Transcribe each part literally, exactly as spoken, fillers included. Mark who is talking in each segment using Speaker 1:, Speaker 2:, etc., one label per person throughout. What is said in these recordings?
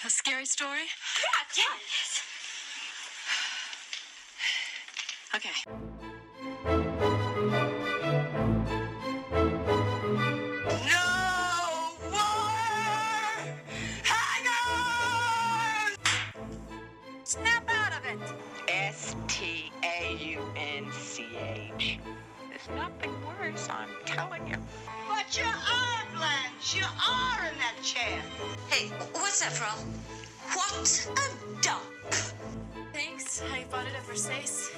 Speaker 1: A scary story?
Speaker 2: Yeah, yeah.
Speaker 1: Okay.
Speaker 2: No more hangers!
Speaker 1: Snap out of it!
Speaker 3: S T A U N C H. There's nothing worse, I'm telling you.
Speaker 2: But you are, Blanche. You are in that chair.
Speaker 4: Hey, what's that from? What a duck.
Speaker 1: Thanks. I bought it at Versace.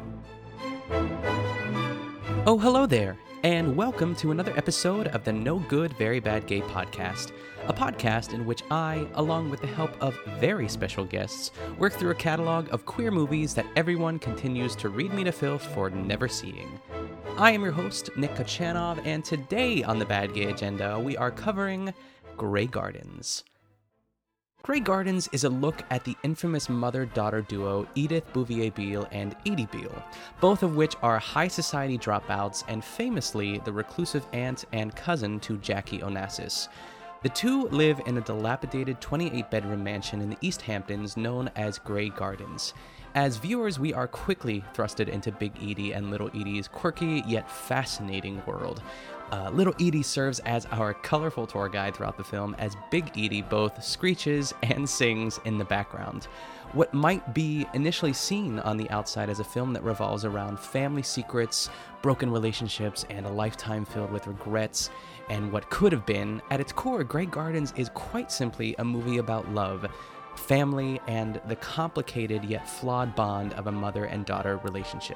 Speaker 5: Oh, hello there, and welcome to another episode of the No Good, Very Bad Gay podcast, a podcast in which I, along with the help of very special guests, work through a catalog of queer movies that everyone continues to read me to filth for never seeing. I am your host, Nick Kochanov, and today on the Bad Gay Agenda, we are covering Grey Gardens. Grey Gardens is a look at the infamous mother-daughter duo Edith Bouvier-Beale and Edie Beale, both of which are high society dropouts and famously the reclusive aunt and cousin to Jackie Onassis. The two live in a dilapidated twenty-eight bedroom mansion in the East Hamptons known as Grey Gardens. As viewers, we are quickly thrusted into Big Edie and Little Edie's quirky yet fascinating world. Uh, Little Edie serves as our colorful tour guide throughout the film, as Big Edie both screeches and sings in the background. What might be initially seen on the outside as a film that revolves around family secrets, broken relationships, and a lifetime filled with regrets, and what could have been, at its core, Grey Gardens is quite simply a movie about love, family, and the complicated yet flawed bond of a mother and daughter relationship.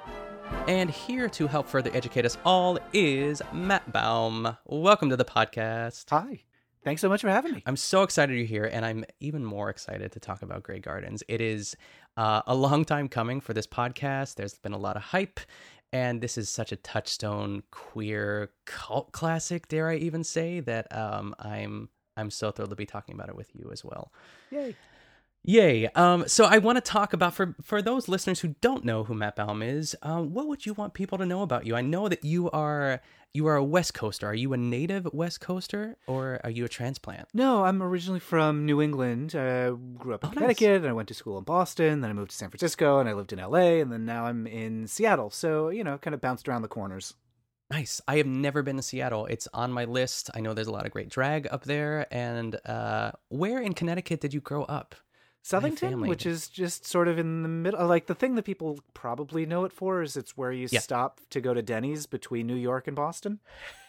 Speaker 5: And here to help further educate us all is Matt Baum. Welcome to the podcast.
Speaker 6: Hi. Thanks so much for having me.
Speaker 5: I'm so excited you're here, and I'm even more excited to talk about Grey Gardens. It is uh, a long time coming for this podcast. There's been a lot of hype, and this is such a touchstone queer cult classic, dare I even say, that um, I'm I'm so thrilled to be talking about it with you as well.
Speaker 6: Yay.
Speaker 5: Yay. Um, so I want to talk about, for, for those listeners who don't know who Matt Baum is, um, what would you want people to know about you? I know that you are you are a West Coaster. Are you a native West Coaster, or are you a transplant?
Speaker 6: No, I'm originally from New England. I grew up in
Speaker 5: Oh,
Speaker 6: Connecticut,
Speaker 5: nice.
Speaker 6: and I went to school in Boston, then I moved to San Francisco, and I lived in L A, and then now I'm in Seattle. So, you know, kind of bounced around the corners.
Speaker 5: Nice. I have never been to Seattle. It's on my list. I know there's a lot of great drag up there. And uh, where in Connecticut did you grow up?
Speaker 6: Southington,
Speaker 5: family.
Speaker 6: which is just sort of in the middle. Like, the thing that people probably know it for is it's where you
Speaker 5: Yeah.
Speaker 6: stop to go to Denny's between New York and Boston.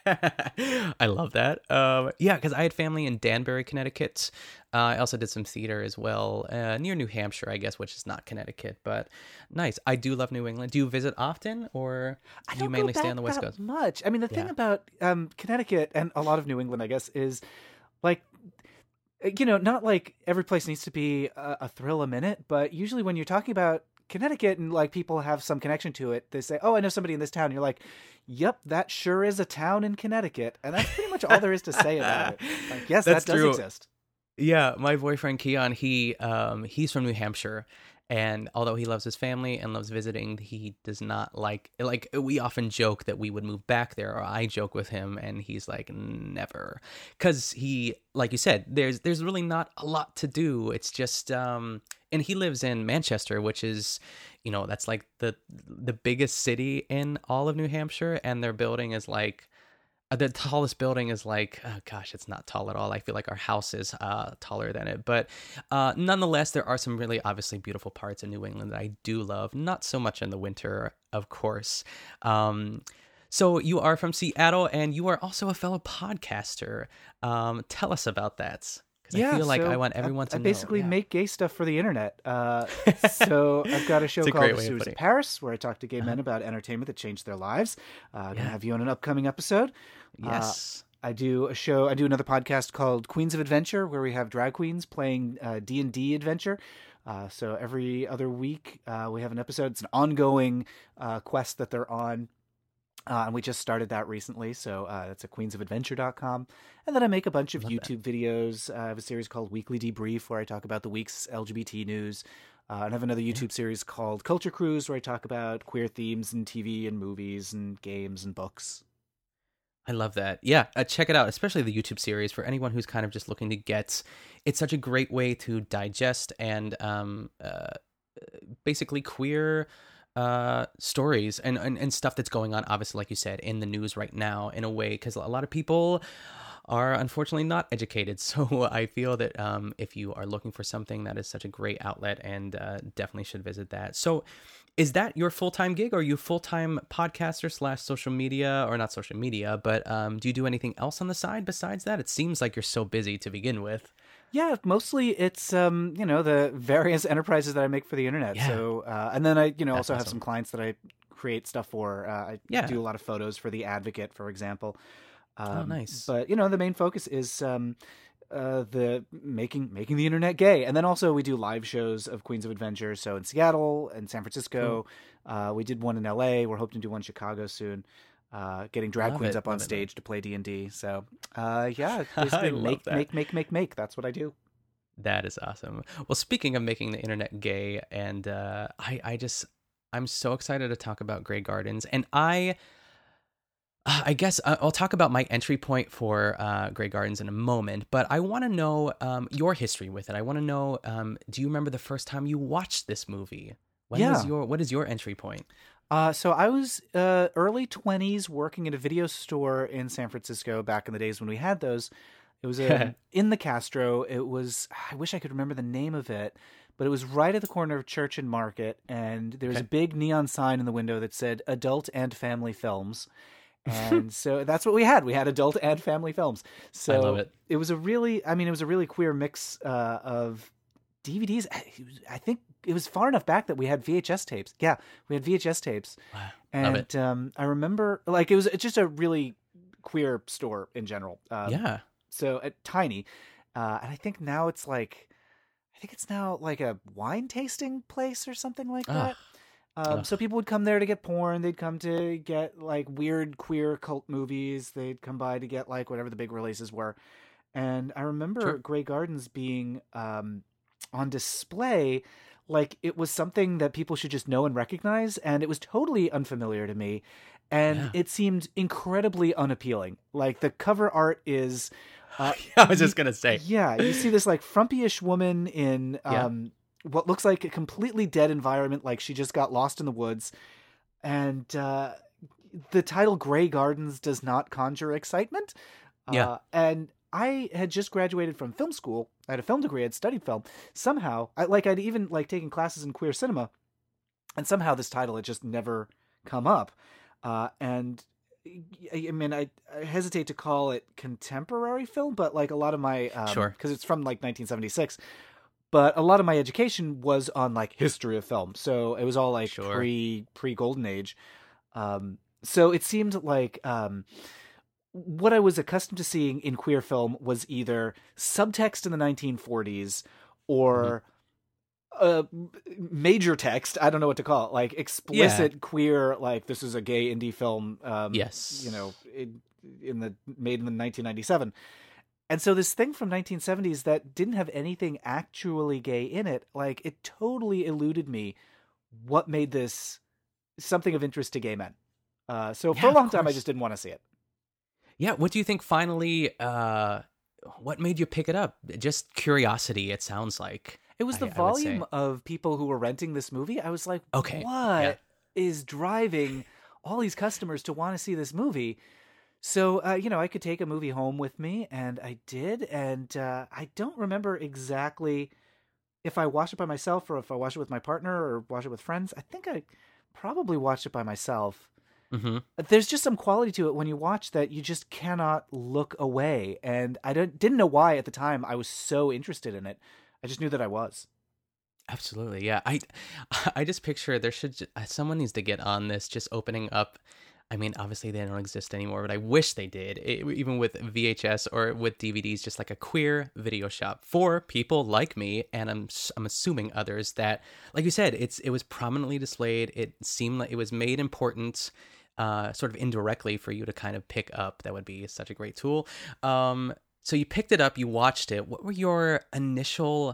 Speaker 5: I love that. Um, yeah, because I had family in Danbury, Connecticut. Uh, I also did some theater as well, uh, near New Hampshire, I guess, which is not Connecticut, but nice. I do love New England. Do you visit often, or
Speaker 6: I
Speaker 5: do
Speaker 6: don't
Speaker 5: you mainly
Speaker 6: go
Speaker 5: stay
Speaker 6: back
Speaker 5: on the West
Speaker 6: that
Speaker 5: Coast?
Speaker 6: much. I mean, the thing
Speaker 5: Yeah.
Speaker 6: about um, Connecticut and a lot of New England, I guess, is like, you know, not like every place needs to be a, a thrill a minute, but usually when you're talking about Connecticut and like people have some connection to it, they say, "Oh, I know somebody in this town." And you're like, "Yep, that sure is a town in Connecticut," and that's pretty much all there is to say about it. Like, yes,
Speaker 5: That's
Speaker 6: that does
Speaker 5: true.
Speaker 6: exist.
Speaker 5: Yeah, my boyfriend Keon, he um he's from New Hampshire, and although he loves his family and loves visiting, he does not like like we often joke that we would move back there, or I joke with him, and he's like, never, because he, like you said, there's there's really not a lot to do. It's just um and he lives in Manchester, which is, you know, that's like the the biggest city in all of New Hampshire, and their building is like, Uh, the tallest building is like, oh gosh, it's not tall at all. I feel like our house is uh, taller than it. But uh, nonetheless, there are some really obviously beautiful parts of New England that I do love. Not so much in the winter, of course. Um, so you are from Seattle, and you are also a fellow podcaster. Um, tell us about that. Because I feel like
Speaker 6: so
Speaker 5: I want everyone to
Speaker 6: I
Speaker 5: know.
Speaker 6: basically
Speaker 5: Yeah.
Speaker 6: make gay stuff for the internet. Uh, so I've got a show
Speaker 5: It's a
Speaker 6: called
Speaker 5: great
Speaker 6: The
Speaker 5: way of
Speaker 6: Series
Speaker 5: putting
Speaker 6: of
Speaker 5: it.
Speaker 6: Paris, where I talk to gay
Speaker 5: Uh-huh.
Speaker 6: men about entertainment that changed their lives. Uh, I'm
Speaker 5: Yeah.
Speaker 6: going to have you on an upcoming episode.
Speaker 5: Yes.
Speaker 6: Uh, I do a show, I do another podcast called Queens of Adventure, where we have drag queens playing uh, D and D adventure. Uh, so every other week uh, we have an episode. It's an ongoing uh, quest that they're on. Uh, and we just started that recently, so uh, that's at queens of adventure dot com. And then I make a bunch of
Speaker 5: Love that.
Speaker 6: YouTube videos. Uh, I have a series called Weekly Debrief, where I talk about the week's L G B T news. Uh, and I have another YouTube series called Culture Cruise, where I talk about queer themes in T V and movies and games and books.
Speaker 5: I love that. Yeah, uh, check it out, especially the YouTube series for anyone who's kind of just looking to get. It's such a great way to digest and um, uh, basically queer uh, stories and, and, and stuff that's going on, obviously, like you said, in the news right now in a way, because a lot of people are unfortunately not educated. So I feel that um, if you are looking for something, that is such a great outlet and uh, definitely should visit that. So is that your full-time gig, or are you a full-time podcaster slash social media, or not social media, but um, do you do anything else on the side besides that? It seems like you're so busy to begin with.
Speaker 6: Yeah, mostly it's um, you know, the various enterprises that I make for the internet.
Speaker 5: Yeah.
Speaker 6: So uh, and then I, you know,
Speaker 5: That's
Speaker 6: also have
Speaker 5: awesome.
Speaker 6: some clients that I create stuff for. Uh, I
Speaker 5: Yeah.
Speaker 6: do a lot of photos for The Advocate, for example. Um,
Speaker 5: Oh, nice.
Speaker 6: But you know, the main focus is um, uh, the making making the internet gay, and then also we do live shows of Queens of Adventure. So in Seattle and San Francisco, uh, we did one in L A. We're hoping to do one in Chicago soon. Uh, getting drag
Speaker 5: Love
Speaker 6: queens
Speaker 5: it,
Speaker 6: up on
Speaker 5: love it,
Speaker 6: stage to play D and D. So uh, yeah,
Speaker 5: I
Speaker 6: basically
Speaker 5: love
Speaker 6: make
Speaker 5: that.
Speaker 6: make make make make. That's what I do.
Speaker 5: That is awesome. Well, speaking of making the internet gay, and uh, I, I just, I'm so excited to talk about Grey Gardens, and I, uh, I guess I- I'll talk about my entry point for uh, Grey Gardens in a moment. But I want to know um, your history with it. I want to know, um, do you remember the first time you watched this movie? When was
Speaker 6: Yeah.
Speaker 5: your, what is your entry point?
Speaker 6: Uh, so I was uh, early twenties working at a video store in San Francisco back in the days when we had those. It was a, in the Castro. It was, I wish I could remember the name of it, but it was right at the corner of Church and Market. And there was
Speaker 5: Okay.
Speaker 6: a big neon sign in the window that said adult and family films. And so that's what we had. We had adult and family films. So
Speaker 5: I love it.
Speaker 6: it was a really, I mean, it was a really queer mix uh, of D V Ds. I, I think it was far enough back that we had V H S tapes. Yeah, we had V H S tapes.
Speaker 5: Wow.
Speaker 6: And
Speaker 5: Love it.
Speaker 6: Um, I remember, like, it was just a really queer store in general. Um,
Speaker 5: Yeah.
Speaker 6: So uh, tiny. Uh, and I think now it's like, I think it's now like a wine tasting place or something like that. Um,
Speaker 5: Ugh.
Speaker 6: so people would come there to get porn. They'd come to get like weird queer cult movies. They'd come by to get like whatever the big releases were. And I remember
Speaker 5: Sure.
Speaker 6: Grey Gardens being um, on display like it was something that people should just know and recognize. And it was totally unfamiliar to me. And
Speaker 5: Yeah.
Speaker 6: it seemed incredibly unappealing. Like the cover art is... Uh,
Speaker 5: I was just going to say.
Speaker 6: yeah, you see this like frumpy-ish woman in
Speaker 5: Yeah.
Speaker 6: um, what looks like a completely dead environment, like she just got lost in the woods. And uh, the title Grey Gardens does not conjure excitement.
Speaker 5: Yeah.
Speaker 6: Uh, and I had just graduated from film school. I had a film degree. I'd studied film. Somehow, I, like I'd even like taken classes in queer cinema. And somehow this title had just never come up. Uh, and I I mean, I, I hesitate to call it contemporary film, but like a lot of my, um,
Speaker 5: Sure.
Speaker 6: because it's from like nineteen seventy-six, but a lot of my education was on like history of film. So it was all like
Speaker 5: Sure.
Speaker 6: pre, pre Golden Age. Um, so it seemed like, um, what I was accustomed to seeing in queer film was either subtext in the nineteen forties or uh, major text. I don't know what to call it. Like explicit queer, like this is a gay indie film. Um,
Speaker 5: Yes.
Speaker 6: You know, in, in the made in nineteen ninety-seven. And so this thing from nineteen seventies that didn't have anything actually gay in it, like it totally eluded me what made this something of interest to gay men. Uh, so for
Speaker 5: Yeah,
Speaker 6: a
Speaker 5: of
Speaker 6: long time, I
Speaker 5: course.
Speaker 6: just didn't want to see it.
Speaker 5: Yeah, what do you think finally, uh, what made you pick it up? Just curiosity, it sounds like.
Speaker 6: It was
Speaker 5: I-
Speaker 6: the
Speaker 5: I would
Speaker 6: volume
Speaker 5: say.
Speaker 6: of people who were renting this movie. I was like,
Speaker 5: Okay,
Speaker 6: what is
Speaker 5: yeah.
Speaker 6: driving all these customers to want to see this movie? So, uh, you know, I could take a movie home with me, and I did. And uh, I don't remember exactly if I watched it by myself or if I watched it with my partner or watched it with friends. I think I probably watched it by myself.
Speaker 5: Mm-hmm.
Speaker 6: There's just some quality to it when you watch that you just cannot look away. And I don't, didn't know why at the time I was so interested in it. I just knew that I was.
Speaker 5: Absolutely, yeah. I, I just picture there should ju- uh, someone needs to get on this, just opening up. I mean, obviously they don't exist anymore, but I wish they did. It, even with V H S or with D V Ds, just like a queer video shop for people like me, and I'm s- I'm assuming others that, like you said, it's it was prominently displayed. It seemed like it was made important, uh, sort of indirectly for you to kind of pick up. That would be such a great tool. Um, so you picked it up, you watched it. What were your initial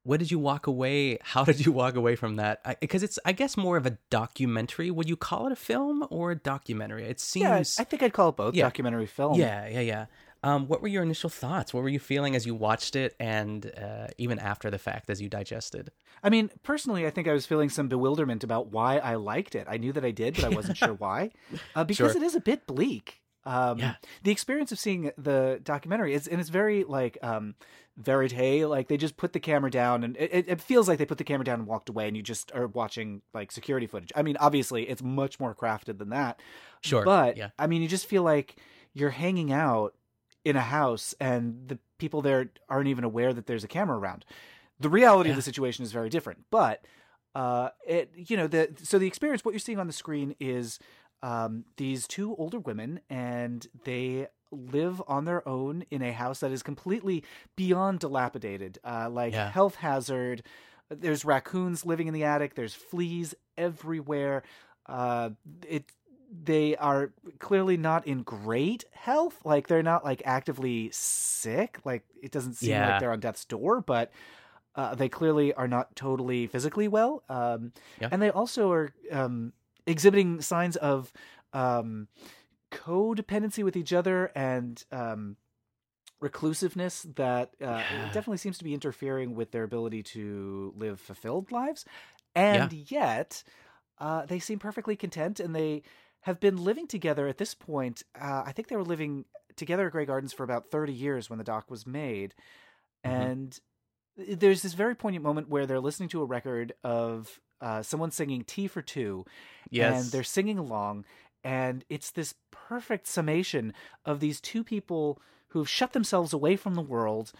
Speaker 5: what did you walk away? How did you walk away from that? Because it's, I guess, more of a documentary. Would you call it a film or a documentary? It seems.
Speaker 6: Yeah, I think I'd call it both.
Speaker 5: Yeah.
Speaker 6: Documentary film.
Speaker 5: Yeah, yeah, yeah. Um, what were your initial thoughts? What were you feeling as you watched it, and uh, even after the fact, as you digested?
Speaker 6: I mean, personally, I think I was feeling some bewilderment about why I liked it. I knew that I did, but I wasn't sure why, uh, because
Speaker 5: Sure.
Speaker 6: it is a bit bleak. Um,
Speaker 5: Yeah.
Speaker 6: The experience of seeing the documentary is, and it's very like um, verite. Like they just put the camera down, and it, it feels like they put the camera down and walked away, and you just are watching like security footage. I mean, obviously, it's much more crafted than that.
Speaker 5: Sure.
Speaker 6: But
Speaker 5: Yeah.
Speaker 6: I mean, you just feel like you're hanging out in a house, and the people there aren't even aware that there's a camera around. The reality
Speaker 5: Yeah.
Speaker 6: of the situation is very different, but uh, it, you know, the, so the experience, what you're seeing on the screen is um, these two older women, and they live on their own in a house that is completely beyond dilapidated, uh, like
Speaker 5: Yeah.
Speaker 6: health hazard. There's raccoons living in the attic. There's fleas everywhere. Uh, it, they are clearly not in great health. Like they're not like actively sick. Like it doesn't seem
Speaker 5: Yeah.
Speaker 6: like they're on death's door, but uh, they clearly are not totally physically well. Um,
Speaker 5: Yeah.
Speaker 6: And they also are um, exhibiting signs of um, codependency with each other and um, reclusiveness that uh,
Speaker 5: Yeah.
Speaker 6: definitely seems to be interfering with their ability to live fulfilled lives. And yet uh, they seem perfectly content, and they have been living together at this point. Uh, I think they were living together at Grey Gardens for about thirty years when the doc was made.
Speaker 5: Mhm.
Speaker 6: And there's this very poignant moment where they're listening to a record of uh, someone singing Tea for Two.
Speaker 5: Yes.
Speaker 6: And they're singing along. And it's this perfect summation of these two people who've shut themselves away from the world.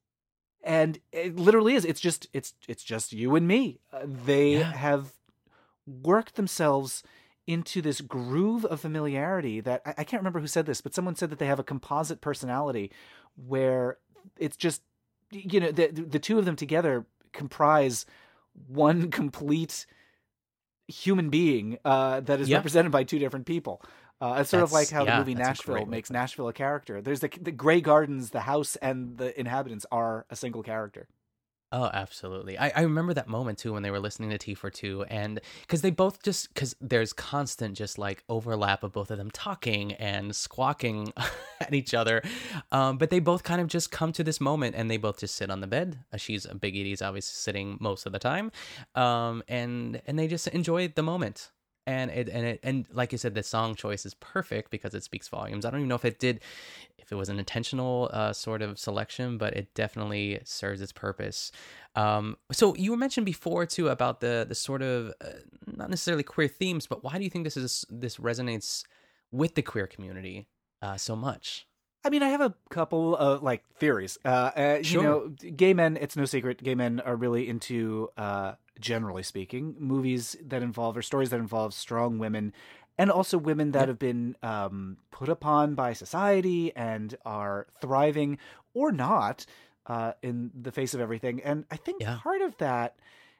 Speaker 6: And it literally is. It's just, it's, it's just you and me. Uh, they
Speaker 5: Yeah.
Speaker 6: have worked themselves into this groove of familiarity that I, I can't remember who said this, but someone said that they have a composite personality where it's just, you know, the, the two of them together comprise one complete human being uh, that is
Speaker 5: Yeah.
Speaker 6: represented by two different people. Uh, it's sort of like
Speaker 5: That's-
Speaker 6: how
Speaker 5: yeah,
Speaker 6: the movie
Speaker 5: that's a
Speaker 6: Nashville
Speaker 5: great way
Speaker 6: makes
Speaker 5: to put it.
Speaker 6: Nashville a character. There's the the Grey Gardens, the house, and the inhabitants are a single character.
Speaker 5: Oh, absolutely. I, I remember that moment too when they were listening to T for Two, and because they both just, because there's constant just like overlap of both of them talking and squawking at each other. Um, but they both kind of just come to this moment, and they both just sit on the bed. Uh, she's Big Edie's obviously sitting most of the time. Um, and, and they just enjoy the moment. And it and it and like you said, the song choice is perfect because it speaks volumes. I don't even know if it did, if it was an intentional uh, sort of selection, but it definitely serves its purpose. Um, so you were mentioned before too about the the sort of uh, not necessarily queer themes, but why do you think this is this resonates with the queer community uh, so much?
Speaker 6: I mean, I have a couple of like theories. Uh, uh, you
Speaker 5: Sure.
Speaker 6: know, gay men, it's no secret, gay men are really into, uh, generally speaking, movies that involve or stories that involve strong women, and also women that
Speaker 5: Yep.
Speaker 6: have been um, put upon by society and are thriving or not uh, in the face of everything. And I think
Speaker 5: Yeah.
Speaker 6: part of that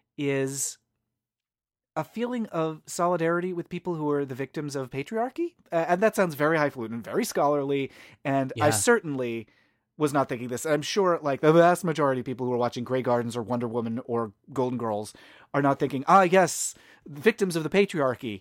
Speaker 6: is a feeling of solidarity with people who are the victims of patriarchy. Uh, and that sounds very highfalutin, very scholarly. And I
Speaker 5: Yeah.
Speaker 6: certainly was not thinking this. I'm sure like the vast majority of people who are watching Grey Gardens or Wonder Woman or Golden Girls are not thinking, ah, yes, victims of the patriarchy.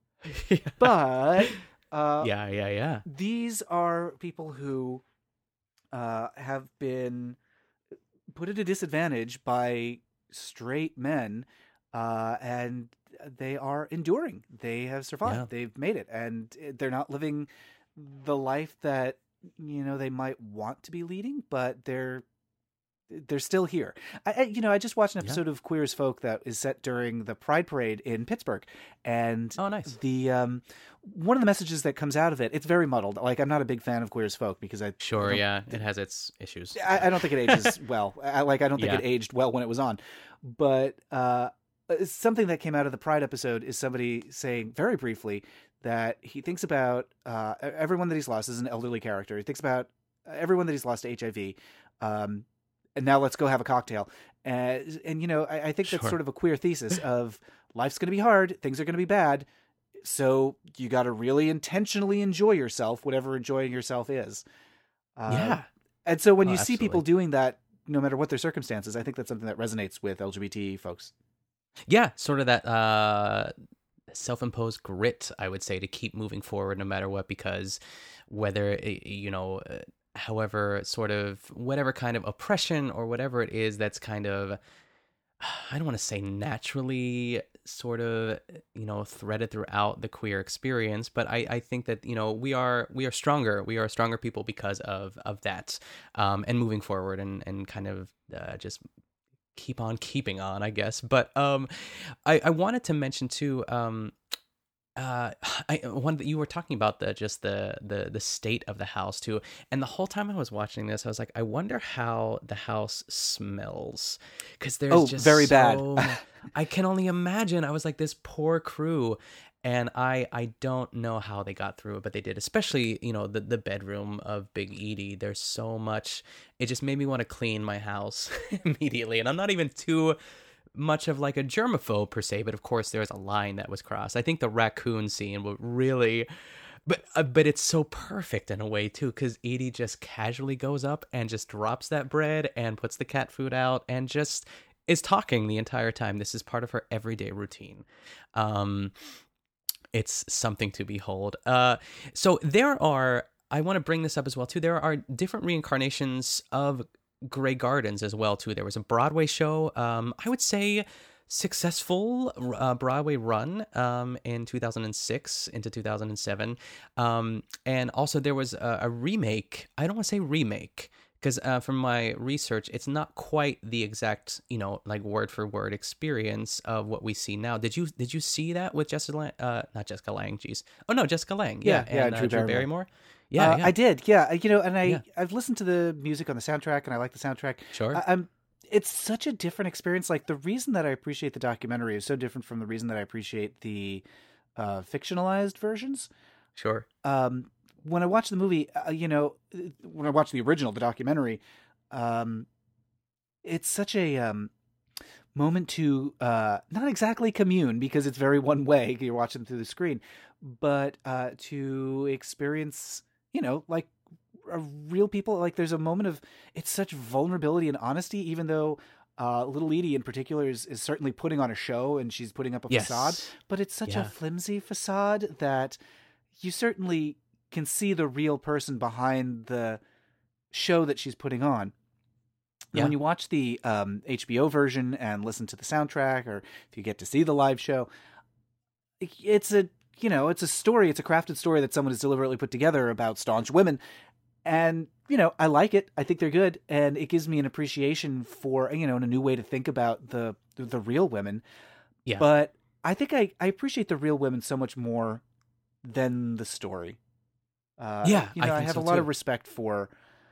Speaker 6: But uh,
Speaker 5: yeah, yeah, yeah.
Speaker 6: these are people who uh, have been put at a disadvantage by straight men, uh, and they are enduring. They have survived.
Speaker 5: Yeah.
Speaker 6: They've made it, and they're not living the life that you know they might want to be leading, but they're they're still here. I, I you know I just watched an
Speaker 5: Yeah.
Speaker 6: episode of Queer as Folk that is set during the Pride Parade in Pittsburgh, and
Speaker 5: Oh, nice.
Speaker 6: the um one of the messages that comes out of it, it's very muddled. Like I'm not a big fan of Queer as Folk because I
Speaker 5: Sure,
Speaker 6: I don't-
Speaker 5: yeah, it has its issues.
Speaker 6: I, I don't think it ages well. I like I don't think
Speaker 5: Yeah.
Speaker 6: it aged well when it was on. But uh, something that came out of the Pride episode is somebody saying very briefly that he thinks about uh, everyone that he's lost as an elderly character. He thinks about everyone that he's lost to H I V. Um, and now let's go have a cocktail. And, and you know, I, I think that's
Speaker 5: Sure.
Speaker 6: sort of a queer thesis of life's going to be hard. Things are going to be bad. So you got to really intentionally enjoy yourself, whatever enjoying yourself is. Uh,
Speaker 5: Yeah.
Speaker 6: And so when
Speaker 5: Oh,
Speaker 6: you see
Speaker 5: absolutely.
Speaker 6: people doing that no matter what their circumstances. I think that's something that resonates with L G B T folks.
Speaker 5: Yeah, sort of that uh, self-imposed grit, I would say, to keep moving forward no matter what, because whether, you know, however, sort of, whatever kind of oppression or whatever it is that's kind of, I don't want to say naturally sort of, you know, threaded throughout the queer experience, but I, I think that, you know, we are we are stronger. We are stronger people because of of that, um, and moving forward and, and kind of uh, just keep on keeping on, I guess. But um, I, I wanted to mention too, um, uh, I one that you were talking about the just the the the state of the house too, and the whole time I was watching this, I was like, I wonder how the house smells, because there's
Speaker 6: Oh,
Speaker 5: just
Speaker 6: very
Speaker 5: so,
Speaker 6: bad.
Speaker 5: I can only imagine. I was like, this poor crew. And I, I don't know how they got through it, but they did. Especially, you know, the, the bedroom of Big Edie. There's so much. It just made me want to clean my house immediately. And I'm not even too much of like a germaphobe per se, but of course there's a line that was crossed. I think the raccoon scene would really, but uh, but it's so perfect in a way too, because Edie just casually goes up and just drops that bread and puts the cat food out and just is talking the entire time. This is part of her everyday routine. Um, It's something to behold. Uh, so there are, I want to bring this up as well, too. There are different reincarnations of Grey Gardens as well, too. There was a Broadway show, um, I would say successful uh, Broadway run um, in two thousand six into two thousand seven. Um, and also there was a, a remake. I don't want to say remake, because uh, from my research, it's not quite the exact, you know, like word for word experience of what we see now. Did you did you see that with Jessica Lang? Uh, not Jessica Lang, geez. Oh no, Jessica Lang. Yeah,
Speaker 6: Yeah, yeah,
Speaker 5: and uh,
Speaker 6: Drew
Speaker 5: Drew
Speaker 6: Barrymore.
Speaker 5: Barrymore. Yeah,
Speaker 6: Uh,
Speaker 5: yeah.
Speaker 6: I did. Yeah, you know, and I
Speaker 5: Yeah.
Speaker 6: I've listened to the music on the soundtrack, and I like the soundtrack.
Speaker 5: Sure.
Speaker 6: I, I'm. It's such a different experience. Like, the reason that I appreciate the documentary is so different from the reason that I appreciate the uh, fictionalized versions.
Speaker 5: Sure.
Speaker 6: Um, when I watch the movie, uh, you know, when I watch the original, the documentary, um, it's such a um, moment to uh, not exactly commune, because it's very one way. You're watching through the screen, but uh, to experience, you know, like a real people. Like, there's a moment of, it's such vulnerability and honesty, even though uh, little Edie in particular is, is certainly putting on a show and she's putting up a
Speaker 5: Yes.
Speaker 6: facade, but it's such
Speaker 5: Yeah.
Speaker 6: a flimsy facade that you certainly can see the real person behind the show that she's putting on. And
Speaker 5: Yeah.
Speaker 6: when you watch the um, H B O version and listen to the soundtrack, or if you get to see the live show, it's a, you know, it's a story. It's a crafted story that someone has deliberately put together about staunch women. And, you know, I like it. I think they're good. And it gives me an appreciation for, you know, and a new way to think about the, the real women.
Speaker 5: Yeah.
Speaker 6: But I think I, I appreciate the real women so much more than the story. Uh,
Speaker 5: Yeah,
Speaker 6: you know,
Speaker 5: I
Speaker 6: I,
Speaker 5: think
Speaker 6: have
Speaker 5: so
Speaker 6: a lot
Speaker 5: too.
Speaker 6: of respect for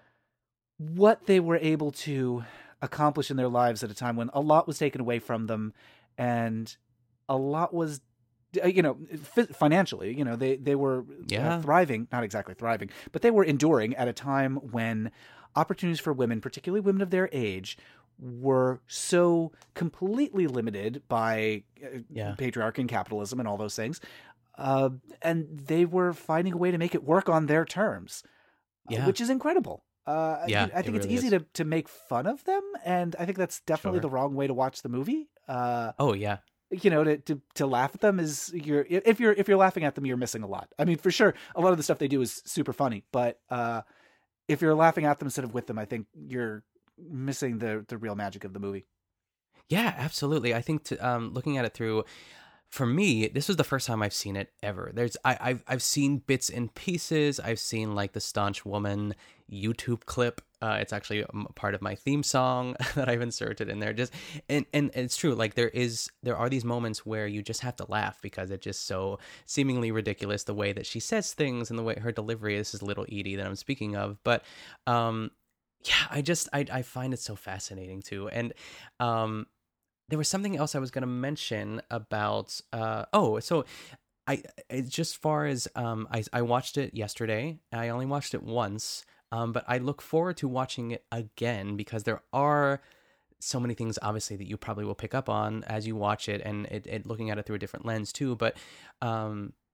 Speaker 6: what they were able to accomplish in their lives at a time when a lot was taken away from them, and a lot was, uh, you know, fi- financially, you know, they, they were
Speaker 5: Yeah.
Speaker 6: uh, thriving, not exactly thriving, but they were enduring at a time when opportunities for women, particularly women of their age, were so completely limited by uh,
Speaker 5: Yeah.
Speaker 6: patriarchy and capitalism and all those things. Uh, and they were finding a way to make it work on their terms, uh,
Speaker 5: Yeah.
Speaker 6: which is incredible. Uh,
Speaker 5: Yeah,
Speaker 6: I think
Speaker 5: it
Speaker 6: it's
Speaker 5: really
Speaker 6: easy
Speaker 5: is.
Speaker 6: to, to make fun of them, and I think that's definitely
Speaker 5: Sure.
Speaker 6: the wrong way to watch the movie. Uh,
Speaker 5: Oh yeah.
Speaker 6: you know, to, to to laugh at them is, you're if you're if you're laughing at them, you're missing a lot. I mean, for sure, a lot of the stuff they do is super funny, but uh, if you're laughing at them instead of with them, I think you're missing the the real magic of the movie.
Speaker 5: Yeah, absolutely. I think to, um, looking at it through, for me, this was the first time I've seen it ever. There's, I, I've, I've seen bits and pieces. I've seen like the Staunch Woman YouTube clip. Uh, it's actually um, part of my theme song that I've inserted in there. Just, and, and it's true. Like there is, there are these moments where you just have to laugh because it's just so seemingly ridiculous the way that she says things and the way her delivery. This is little Edie that I'm speaking of, but, um, yeah, I just, I, I find it so fascinating too. And, um, there was something else I was going to mention about, uh, oh, so I, it's just far as, um, I, I watched it yesterday. I only watched it once, um, but I look forward to watching it again because there are so many things, obviously, that you probably will pick up on as you watch it, and it, it looking at it through a different lens too. But, um,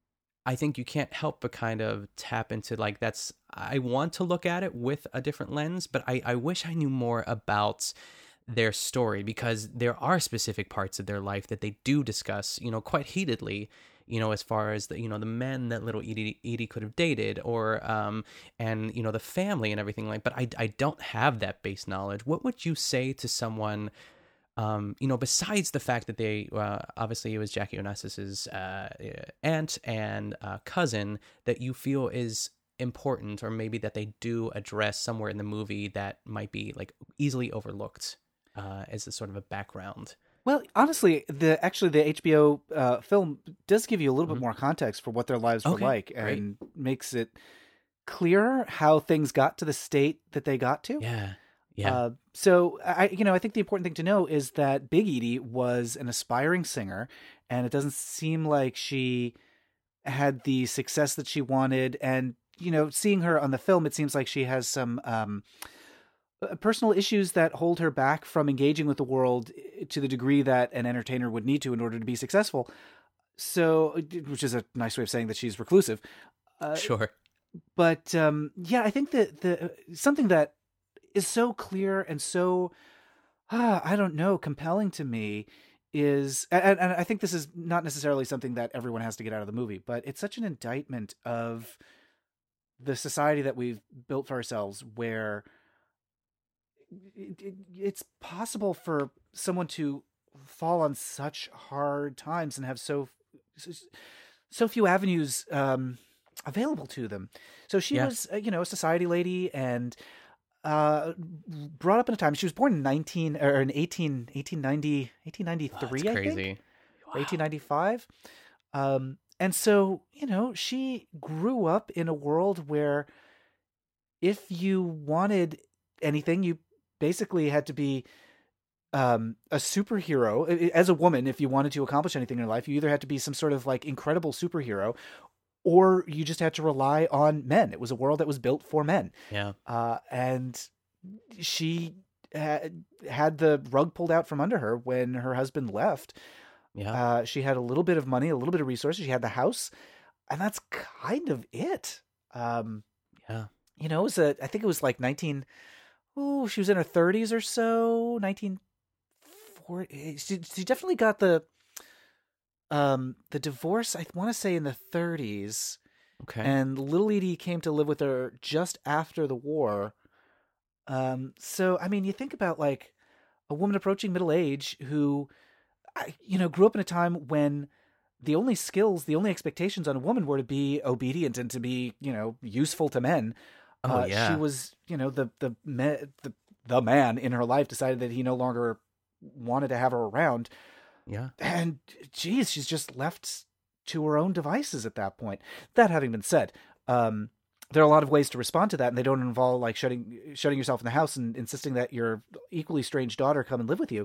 Speaker 5: I think you can't help but kind of tap into like that's I want to look at it with a different lens, but I, I wish I knew more about their story, because there are specific parts of their life that they do discuss, you know, quite heatedly, you know, as far as the, you know, the men that little Edie, Edie could have dated, or, um, and, you know, the family and everything like, but I, I don't have that base knowledge. What would you say to someone, um, you know, besides the fact that they, uh, obviously it was Jackie Onassis's, uh, aunt and, uh, cousin, that you feel is important, or maybe that they do address somewhere in the movie that might be like easily overlooked, uh, as a sort of a background?
Speaker 6: Well, honestly, the actually the H B O uh, film does give you a little
Speaker 5: Mm-hmm.
Speaker 6: bit more context for what their lives were
Speaker 5: Okay,
Speaker 6: like,
Speaker 5: great.
Speaker 6: and makes it clearer how things got to the state that they got to.
Speaker 5: Yeah. Yeah.
Speaker 6: Uh, so I, you know, I think the important thing to know is that Big Edie was an aspiring singer, and it doesn't seem like she had the success that she wanted. And you know, seeing her on the film, it seems like she has some um, personal issues that hold her back from engaging with the world to the degree that an entertainer would need to in order to be successful. So, which is a nice way of saying that she's reclusive. Uh,
Speaker 5: sure.
Speaker 6: But um, yeah, I think that the something that is so clear and so, ah, I don't know, compelling to me is, and, and I think this is not necessarily something that everyone has to get out of the movie, but it's such an indictment of the society that we've built for ourselves, where it, it, it's possible for someone to fall on such hard times and have so so few avenues um, available to them. So she
Speaker 5: Yeah.
Speaker 6: was, uh, you know, a society lady, and uh, brought up in a time. She was born in nineteen or in eighteen, eighteen ninety, eighteen ninety-three,
Speaker 5: That's
Speaker 6: I
Speaker 5: crazy.
Speaker 6: think, or eighteen ninety-five. Um, and so, you know, she grew up in a world where if you wanted anything, you basically had to be um, a superhero. As a woman, if you wanted to accomplish anything in your life, you either had to be some sort of like incredible superhero, or you just had to rely on men. It was a world that was built for men.
Speaker 5: Yeah.
Speaker 6: Uh, and she had, had the rug pulled out from under her when her husband left.
Speaker 5: Yeah.
Speaker 6: Uh, she had a little bit of money, a little bit of resources. She had the house, and that's kind of it. Um,
Speaker 5: yeah.
Speaker 6: You know, it was a, I think it was like nineteen, oh, she was in her thirties or so, nineteen forty. She, she definitely got the, um, the divorce, I want to say in the thirties.
Speaker 5: Okay.
Speaker 6: And little Edie came to live with her just after the war. Um, so, I mean, you think about like a woman approaching middle age who, you know, grew up in a time when the only skills, the only expectations on a woman were to be obedient and to be, you know, useful to men.
Speaker 5: Oh,
Speaker 6: uh,
Speaker 5: yeah.
Speaker 6: She was, you know, the, the, me, the, the man in her life decided that he no longer wanted to have her around.
Speaker 5: Yeah.
Speaker 6: And geez, she's just left to her own devices at that point. That having been said, um, there are a lot of ways to respond to that, and they don't involve like shutting, shutting yourself in the house and insisting that your equally strange daughter come and live with you.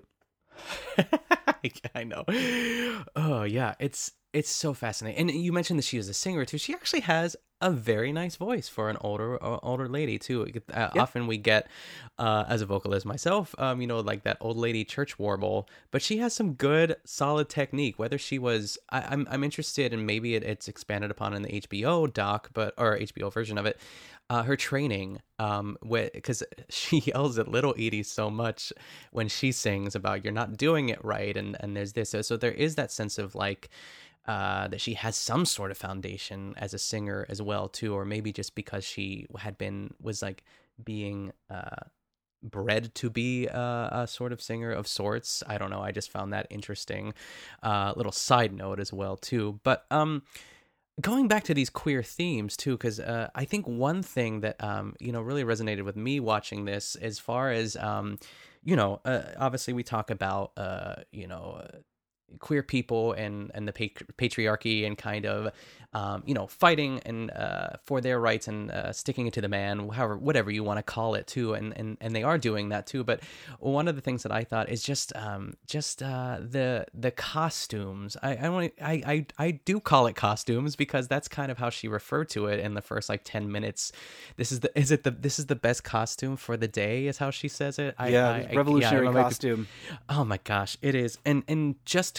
Speaker 5: I know. Oh yeah, it's it's so fascinating. And you mentioned that she was a singer too. She actually has a very nice voice for an older uh, older lady too. Uh,
Speaker 6: Yeah.
Speaker 5: Often we get, uh, as a vocalist myself, um, you know, like that old lady church warble. But she has some good, solid technique. Whether she was, I, I'm I'm interested, and maybe it, it's expanded upon in the H B O doc, but or H B O version of it. Uh, her training, um, because she yells at little Edie so much when she sings about you're not doing it right, and and there's this, so, so there is that sense of like uh, that she has some sort of foundation as a singer as well too, or maybe just because she had been was like being uh, bred to be a, a sort of singer of sorts. I don't know. I just found that interesting. Uh, little side note as well too, but um. Going back to these queer themes too, because uh, I think one thing that um, you know really resonated with me watching this, as far as um, you know, uh, obviously we talk about uh, you know. Uh, queer people and and the pat- patriarchy and kind of um you know fighting and uh for their rights and uh, sticking it to the man, however whatever you want to call it too, and and and they are doing that too. But one of the things that I thought is just um just uh the the costumes. I I want I, I I do call it costumes because that's kind of how she referred to it in the first like ten minutes. This is the is it the this is the best costume for the day is how she says it. I,
Speaker 6: yeah,
Speaker 5: I, I,
Speaker 6: revolutionary
Speaker 5: yeah, I-
Speaker 6: costume.
Speaker 5: Oh my gosh, it is. And and just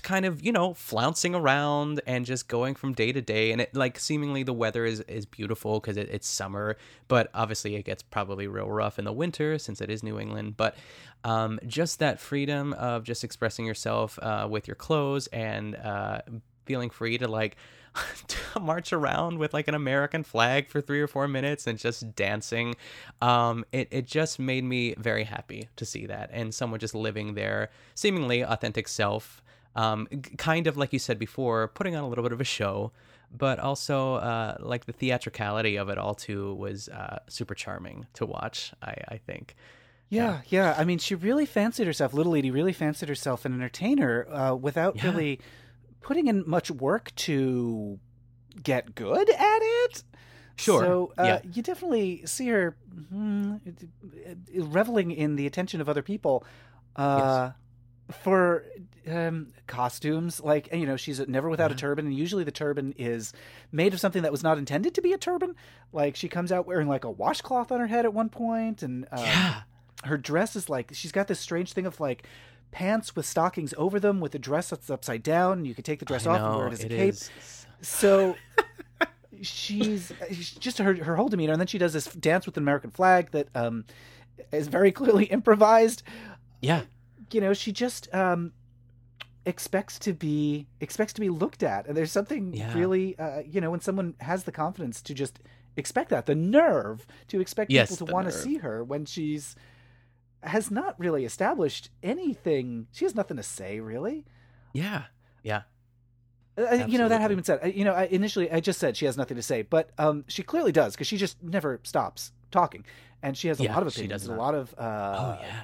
Speaker 5: kind of, you know, flouncing around and just going from day to day. And it, like, seemingly the weather is, is beautiful because it, it's summer, but obviously it gets probably real rough in the winter since it is New England. But um, just that freedom of just expressing yourself uh, with your clothes and uh, feeling free to, like, to march around with like an American flag for three or four minutes and just dancing. Um, it, it just made me very happy to see that. And someone just living their seemingly authentic self, um, kind of like you said before, putting on a little bit of a show, but also uh, like the theatricality of it all too was uh, super charming to watch, I, I think.
Speaker 6: Yeah, yeah. I mean, she really fancied herself, Little Edie really fancied herself an entertainer uh, without
Speaker 5: Yeah.
Speaker 6: really putting in much work to get good at it.
Speaker 5: Sure.
Speaker 6: So uh,
Speaker 5: Yeah.
Speaker 6: you definitely see her mm, reveling in the attention of other people uh, for um, costumes. Like, you know, she's never without a
Speaker 5: Yeah.
Speaker 6: turban, and usually the turban is made of something that was not intended to be a turban. Like, she comes out wearing like a washcloth on her head at one point, and um,
Speaker 5: Yeah.
Speaker 6: her dress is like, she's got this strange thing of like pants with stockings over them with a dress that's upside down, and you could take the dress
Speaker 5: I
Speaker 6: off and
Speaker 5: know,
Speaker 6: wear it as a
Speaker 5: it
Speaker 6: cape.
Speaker 5: is.
Speaker 6: So she's, she's just her her whole demeanor, and then she does this dance with an American flag that um is very clearly improvised.
Speaker 5: Yeah.
Speaker 6: You know, she just um expects to be expects to be looked at, and there's something
Speaker 5: Yeah.
Speaker 6: really uh, you know, when someone has the confidence to just expect that, the nerve to expect
Speaker 5: Yes,
Speaker 6: people to
Speaker 5: the
Speaker 6: want to
Speaker 5: nerve.
Speaker 6: see her when she's has not really established anything. She has nothing to say, really.
Speaker 5: Yeah. Yeah.
Speaker 6: Uh, you know, that
Speaker 5: Absolutely.
Speaker 6: having been said, I- you know, I, initially I just said she has nothing to say, but um, she clearly does, because she just never stops talking, and she has a
Speaker 5: Yeah,
Speaker 6: lot of
Speaker 5: she
Speaker 6: opinions,
Speaker 5: does
Speaker 6: and a
Speaker 5: not.
Speaker 6: lot of uh,
Speaker 5: Oh, yeah.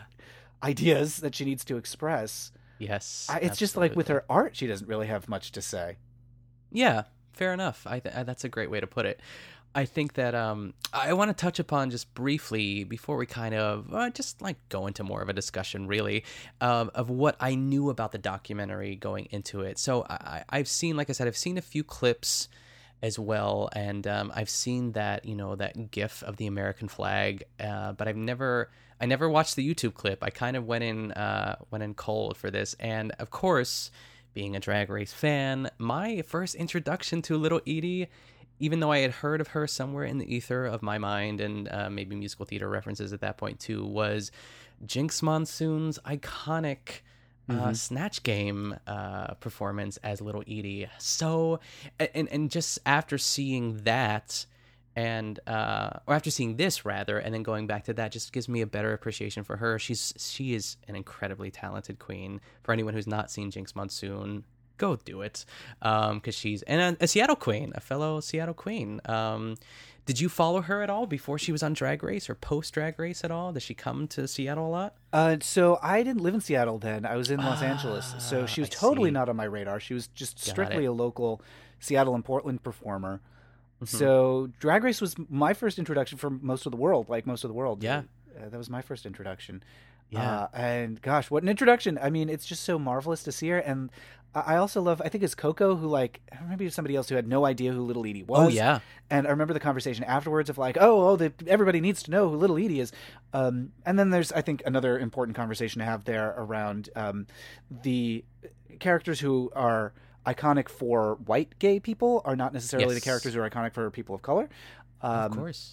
Speaker 6: ideas that she needs to express.
Speaker 5: Yes.
Speaker 6: I, it's just like with
Speaker 5: absolutely.
Speaker 6: her art, she doesn't really have much to say.
Speaker 5: Yeah, fair enough. I th- that's a great way to put it. I think that um, I want to touch upon just briefly before we kind of uh, just like go into more of a discussion, really, um, of what I knew about the documentary going into it. So I, I've seen, like I said, I've seen a few clips as well, and um, I've seen that, you know, that GIF of the American flag, uh, but I've never, I never watched the YouTube clip. I kind of went in, uh, went in cold for this, and of course, being a Drag Race fan, my first introduction to Little Edie, even though I had heard of her somewhere in the ether of my mind, and uh, maybe musical theater references at that point too, was Jinx Monsoon's iconic uh, Snatch Game uh, performance as Little Edie. So, and and just after seeing that, and uh, or after seeing this rather, and then going back to that, just gives me a better appreciation for her. She's she is an incredibly talented queen. For anyone who's not seen Jinx Monsoon, go do it, um because she's and a, a Seattle queen, a fellow Seattle queen. Um did you follow her at all before she was on Drag Race or post Drag Race at all? Did she come to Seattle a lot?
Speaker 6: Uh, so I didn't live in Seattle then. I was in Los Angeles. So she was
Speaker 5: I
Speaker 6: totally
Speaker 5: see.
Speaker 6: not on my radar. She was just
Speaker 5: Got
Speaker 6: strictly
Speaker 5: it.
Speaker 6: a local Seattle and Portland performer.
Speaker 5: Mm-hmm.
Speaker 6: So Drag Race was my first introduction for most of the world, like most of the world.
Speaker 5: Yeah.
Speaker 6: Uh, that was my first introduction.
Speaker 5: Yeah.
Speaker 6: Uh, and gosh, what an introduction. I mean, it's just so marvelous to see her. And I I also love, I think it's Coco who, like, maybe it was somebody else who had no idea who Little Edie was.
Speaker 5: Oh, yeah.
Speaker 6: And I remember the conversation afterwards of like, oh, oh, the, everybody needs to know who Little Edie is. Um, and then there's, I think, another important conversation to have there around um, the characters who are iconic for white gay people are not necessarily
Speaker 5: Yes.
Speaker 6: the characters who are iconic for people of color. Um,
Speaker 5: Of course.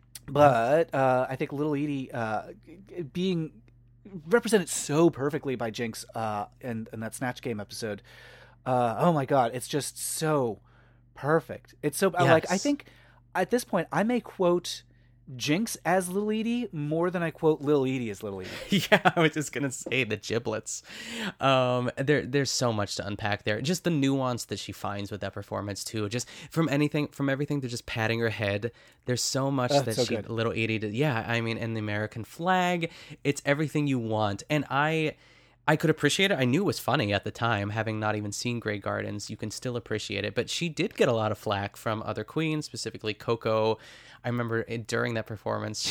Speaker 6: But uh, I think Little Edie uh, being represented so perfectly by Jinx uh, in, in that Snatch Game episode. Uh, oh my God, it's just so perfect. It's so I like. I
Speaker 5: Yes.
Speaker 6: think at this point I may quote Jinx as Little Edie more than I quote Lil Edie as Little Edie.
Speaker 5: Yeah, I was just gonna say the giblets. Um, there, there's so much to unpack there. Just the nuance that she finds with that performance too. Just from anything, from everything to just patting her head. There's so much
Speaker 6: Oh,
Speaker 5: that
Speaker 6: so
Speaker 5: she,
Speaker 6: good.
Speaker 5: Little Edie, did. Yeah, I mean, and the American flag. It's everything you want, and I. I could appreciate it. I knew it was funny at the time, having not even seen Grey Gardens. You can still appreciate it. But she did get a lot of flack from other queens, specifically Coco. I remember it, during that performance,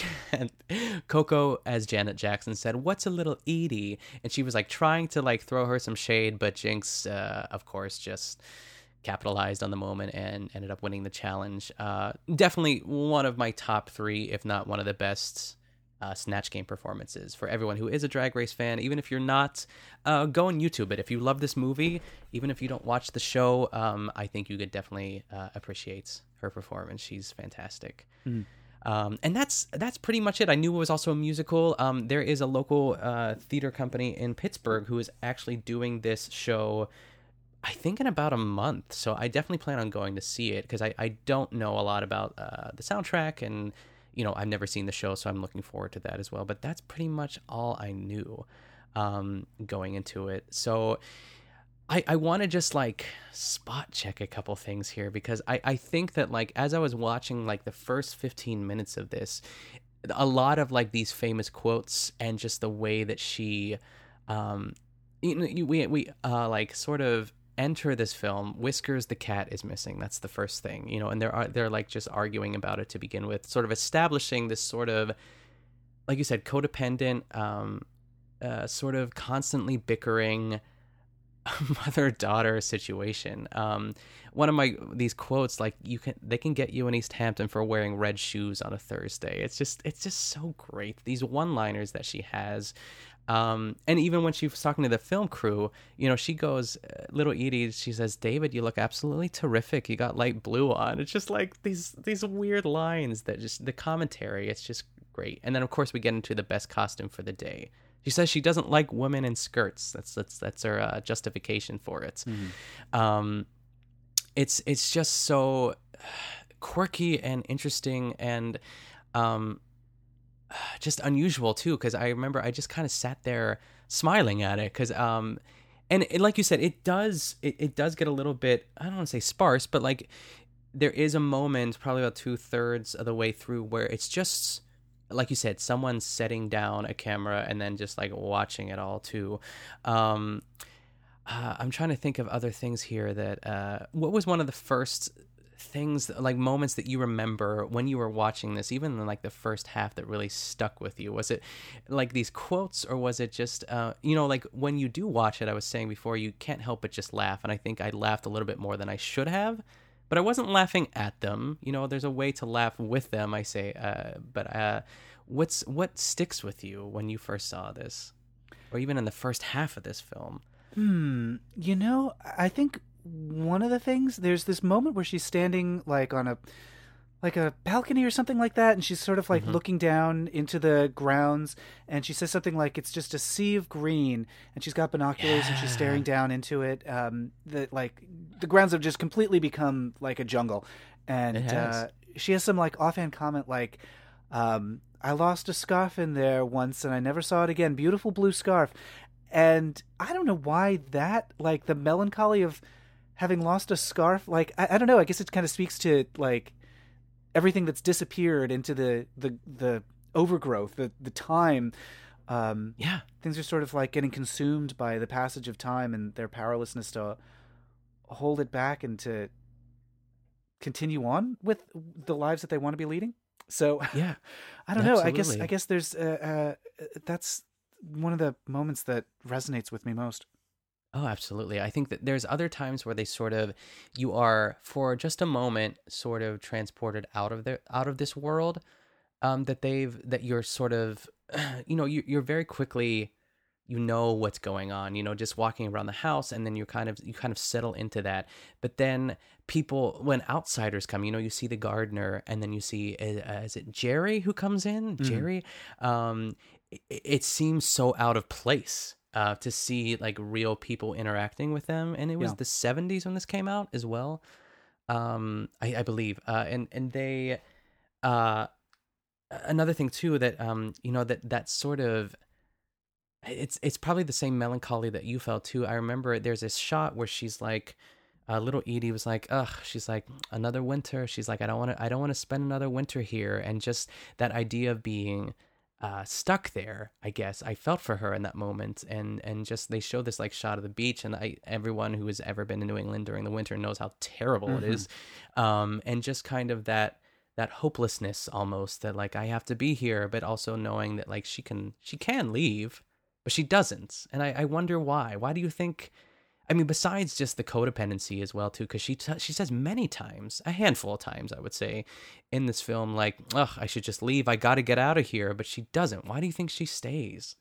Speaker 5: Coco as Janet Jackson said, "What's a Little Edie?" And she was like trying to like throw her some shade, but Jinx, uh, of course, just capitalized on the moment and ended up winning the challenge. Uh, definitely one of my top three, if not one of the best uh, Snatch Game performances. For everyone who is a Drag Race fan, even if you're not, uh, go on YouTube it. If you love this movie, even if you don't watch the show, um, I think you could definitely uh, appreciate her performance. She's fantastic. Mm. Um, and that's that's pretty much it. I knew it was also a musical. Um, there is a local uh, theater company in Pittsburgh who is actually doing this show, I think, in about a month. So I definitely plan on going to see it because I, I don't know a lot about uh, the soundtrack, and you know, I've never seen the show, so I'm looking forward to that as well. But that's pretty much all I knew um, going into it. So I, I want to just like spot check a couple things here because I, I think that like as I was watching like the first fifteen minutes of this, a lot of like these famous quotes and just the way that she, um, you know, we we uh like sort of enter this film. Whiskers the cat is missing. That's the first thing, you know, and they're they're like just arguing about it to begin with, sort of establishing this sort of, like you said, codependent, um, uh, sort of constantly bickering mother-daughter situation. Um, one of my these quotes, like you can they can get you in East Hampton for wearing red shoes on a Thursday. It's just it's just so great. These one-liners that she has. Um, and even when she was talking to the film crew, you know, she goes, uh, little Edie, she says, "David, you look absolutely terrific. You got light blue on." It's just like these these weird lines that just the commentary. It's just great. And then of course we get into the best costume for the day. She says she doesn't like women in skirts. That's that's that's her uh, justification for it. Mm-hmm. Um, it's it's just so quirky and interesting and um. just unusual too, because I remember I just kind of sat there smiling at it because um and it, like you said, it does it, it does get a little bit, I don't want to say sparse, but like there is a moment probably about two-thirds of the way through where it's just like you said, someone setting down a camera and then just like watching it all too. um uh, I'm trying to think of other things here that uh what was one of the first things, like moments that you remember when you were watching this, even in like the first half, that really stuck with you? Was it like these quotes, or was it just uh you know, like when you do watch it, I was saying before, you can't help but just laugh, and I think I laughed a little bit more than I should have, but I wasn't laughing at them. You know, there's a way to laugh with them, I say. Uh but uh what's what sticks with you when you first saw this, or even in the first half of this film?
Speaker 6: Hmm you know, I think one of the things, there's this moment where she's standing like on a like a balcony or something like that, and she's sort of like mm-hmm. looking down into the grounds, and she says something like it's just a sea of green, and she's got binoculars yeah. and she's staring down into it. Um that like the grounds have just completely become like a jungle, and uh she has some like offhand comment like um I lost a scarf in there once and I never saw it again, beautiful blue scarf. And I don't know why that, like the melancholy of having lost a scarf, like I, I don't know, I guess it kind of speaks to like everything that's disappeared into the the the overgrowth, the the time. Um
Speaker 5: yeah
Speaker 6: things are sort of like getting consumed by the passage of time and their powerlessness to hold it back and to continue on with the lives that they want to be leading. So
Speaker 5: yeah
Speaker 6: I don't know,
Speaker 5: absolutely.
Speaker 6: I guess I guess there's uh, uh that's one of the moments that resonates with me most.
Speaker 5: Oh, absolutely. I think that there's other times where they sort of, you are for just a moment sort of transported out of the out of this world, um, that they've that you're sort of, you know, you, you're very quickly, you know what's going on, you know, just walking around the house, and then you kind of you kind of settle into that. But then people, when outsiders come, you know, you see the gardener, and then you see uh, is it Jerry who comes in? Mm-hmm. Jerry, um, it, it seems so out of place. Uh, to see like real people interacting with them, and it was yeah. the seventies when this came out as well, um, I, I believe. Uh, and and they, uh, another thing too that um, you know that that sort of, it's it's probably the same melancholy that you felt too. I remember there's this shot where she's like, uh, little Edie was like, ugh, she's like, another winter. She's like, I don't want to, I don't want to spend another winter here, and just that idea of being Uh, stuck there, I guess. I felt for her in that moment, and and just they show this like shot of the beach, and I everyone who has ever been to New England during the winter knows how terrible mm-hmm. it is, um, and just kind of that that hopelessness almost, that like I have to be here, but also knowing that like she can she can leave, but she doesn't, and I, I wonder why. Why do you think? I mean, besides just the codependency as well, too, because she t- she says many times, a handful of times, I would say, in this film, like, ugh, I should just leave. I got to get out of here. But she doesn't. Why do you think she stays?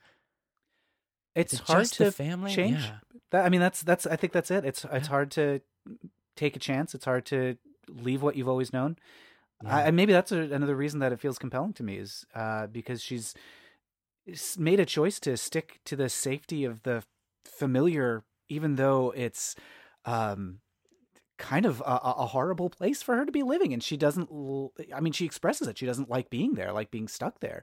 Speaker 6: It's
Speaker 5: Is it
Speaker 6: hard
Speaker 5: just
Speaker 6: to
Speaker 5: the family?
Speaker 6: change.
Speaker 5: Yeah.
Speaker 6: That, I mean, that's that's. I think that's it. It's it's
Speaker 5: Yeah.
Speaker 6: hard to take a chance. It's hard to leave what you've always known.
Speaker 5: Yeah.
Speaker 6: I, and maybe that's a, another reason that it feels compelling to me is uh, because she's s- made a choice to stick to the safety of the familiar, even though it's um, kind of a, a horrible place for her to be living. And she doesn't, l- I mean, she expresses it. She doesn't like being there, like being stuck there.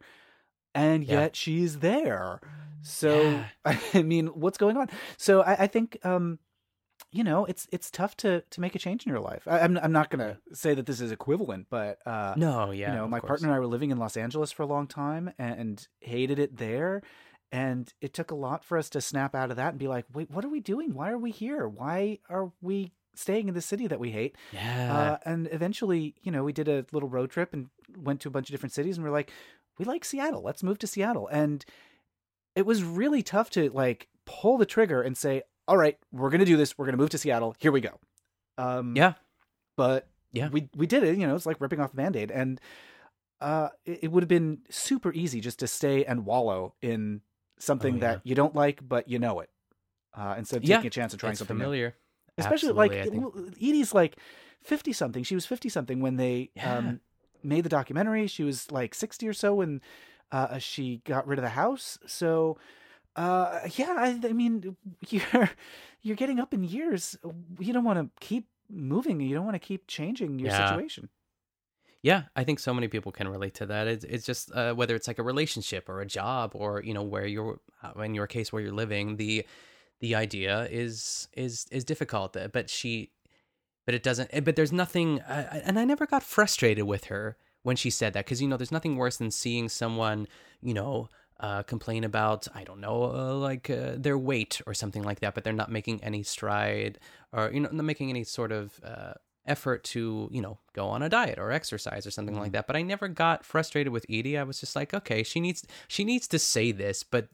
Speaker 6: And
Speaker 5: Yeah.
Speaker 6: yet she's there. So,
Speaker 5: Yeah.
Speaker 6: I mean, what's going on? So I, I think, um, you know, it's it's tough to, to make a change in your life. I, I'm I'm not going to say that this is equivalent, but uh,
Speaker 5: No, yeah.
Speaker 6: you know,
Speaker 5: of
Speaker 6: my
Speaker 5: course.
Speaker 6: partner and I were living in Los Angeles for a long time and hated it there. And it took a lot for us to snap out of that and be like, wait, what are we doing? Why are we here? Why are we staying in the city that we hate?
Speaker 5: Yeah.
Speaker 6: Uh, and eventually, you know, we did a little road trip and went to a bunch of different cities and we're like, we like Seattle. Let's move to Seattle. And it was really tough to like pull the trigger and say, all right, we're going to do this. We're going to move to Seattle. Here we go. Um,
Speaker 5: yeah.
Speaker 6: But
Speaker 5: Yeah.
Speaker 6: we we did it. You know, it's like ripping off a Band-Aid. And uh, it, it would have been super easy just to stay and wallow in something
Speaker 5: Oh, yeah.
Speaker 6: that you don't like, but you know it. Uh, instead of
Speaker 5: Yeah.
Speaker 6: taking a chance and trying
Speaker 5: It's
Speaker 6: something new.
Speaker 5: familiar.
Speaker 6: Especially
Speaker 5: Absolutely, I
Speaker 6: like
Speaker 5: think.
Speaker 6: Edie's like fifty something. She was fifty something when they
Speaker 5: Yeah.
Speaker 6: um, made the documentary. She was like sixty or so when uh, she got rid of the house. So uh, yeah, I, I mean, you're you're getting up in years. You don't want to keep moving. You don't want to keep changing your
Speaker 5: Yeah.
Speaker 6: situation.
Speaker 5: Yeah, I think so many people can relate to that. It's, it's just uh, whether it's like a relationship or a job or, you know, where you're, uh, in your case, where you're living, the the idea is is is difficult. uh, But she, but it doesn't. But there's nothing, I, I- and I never got frustrated with her when she said that, because, you know, there's nothing worse than seeing someone, you know, uh, complain about, I don't know, uh, like uh, their weight or something like that, but they're not making any stride or, you know, not making any sort of uh, effort to, you know, go on a diet or exercise or something like that. But I never got frustrated with Edie. I was just like, okay, she needs she needs to say this, but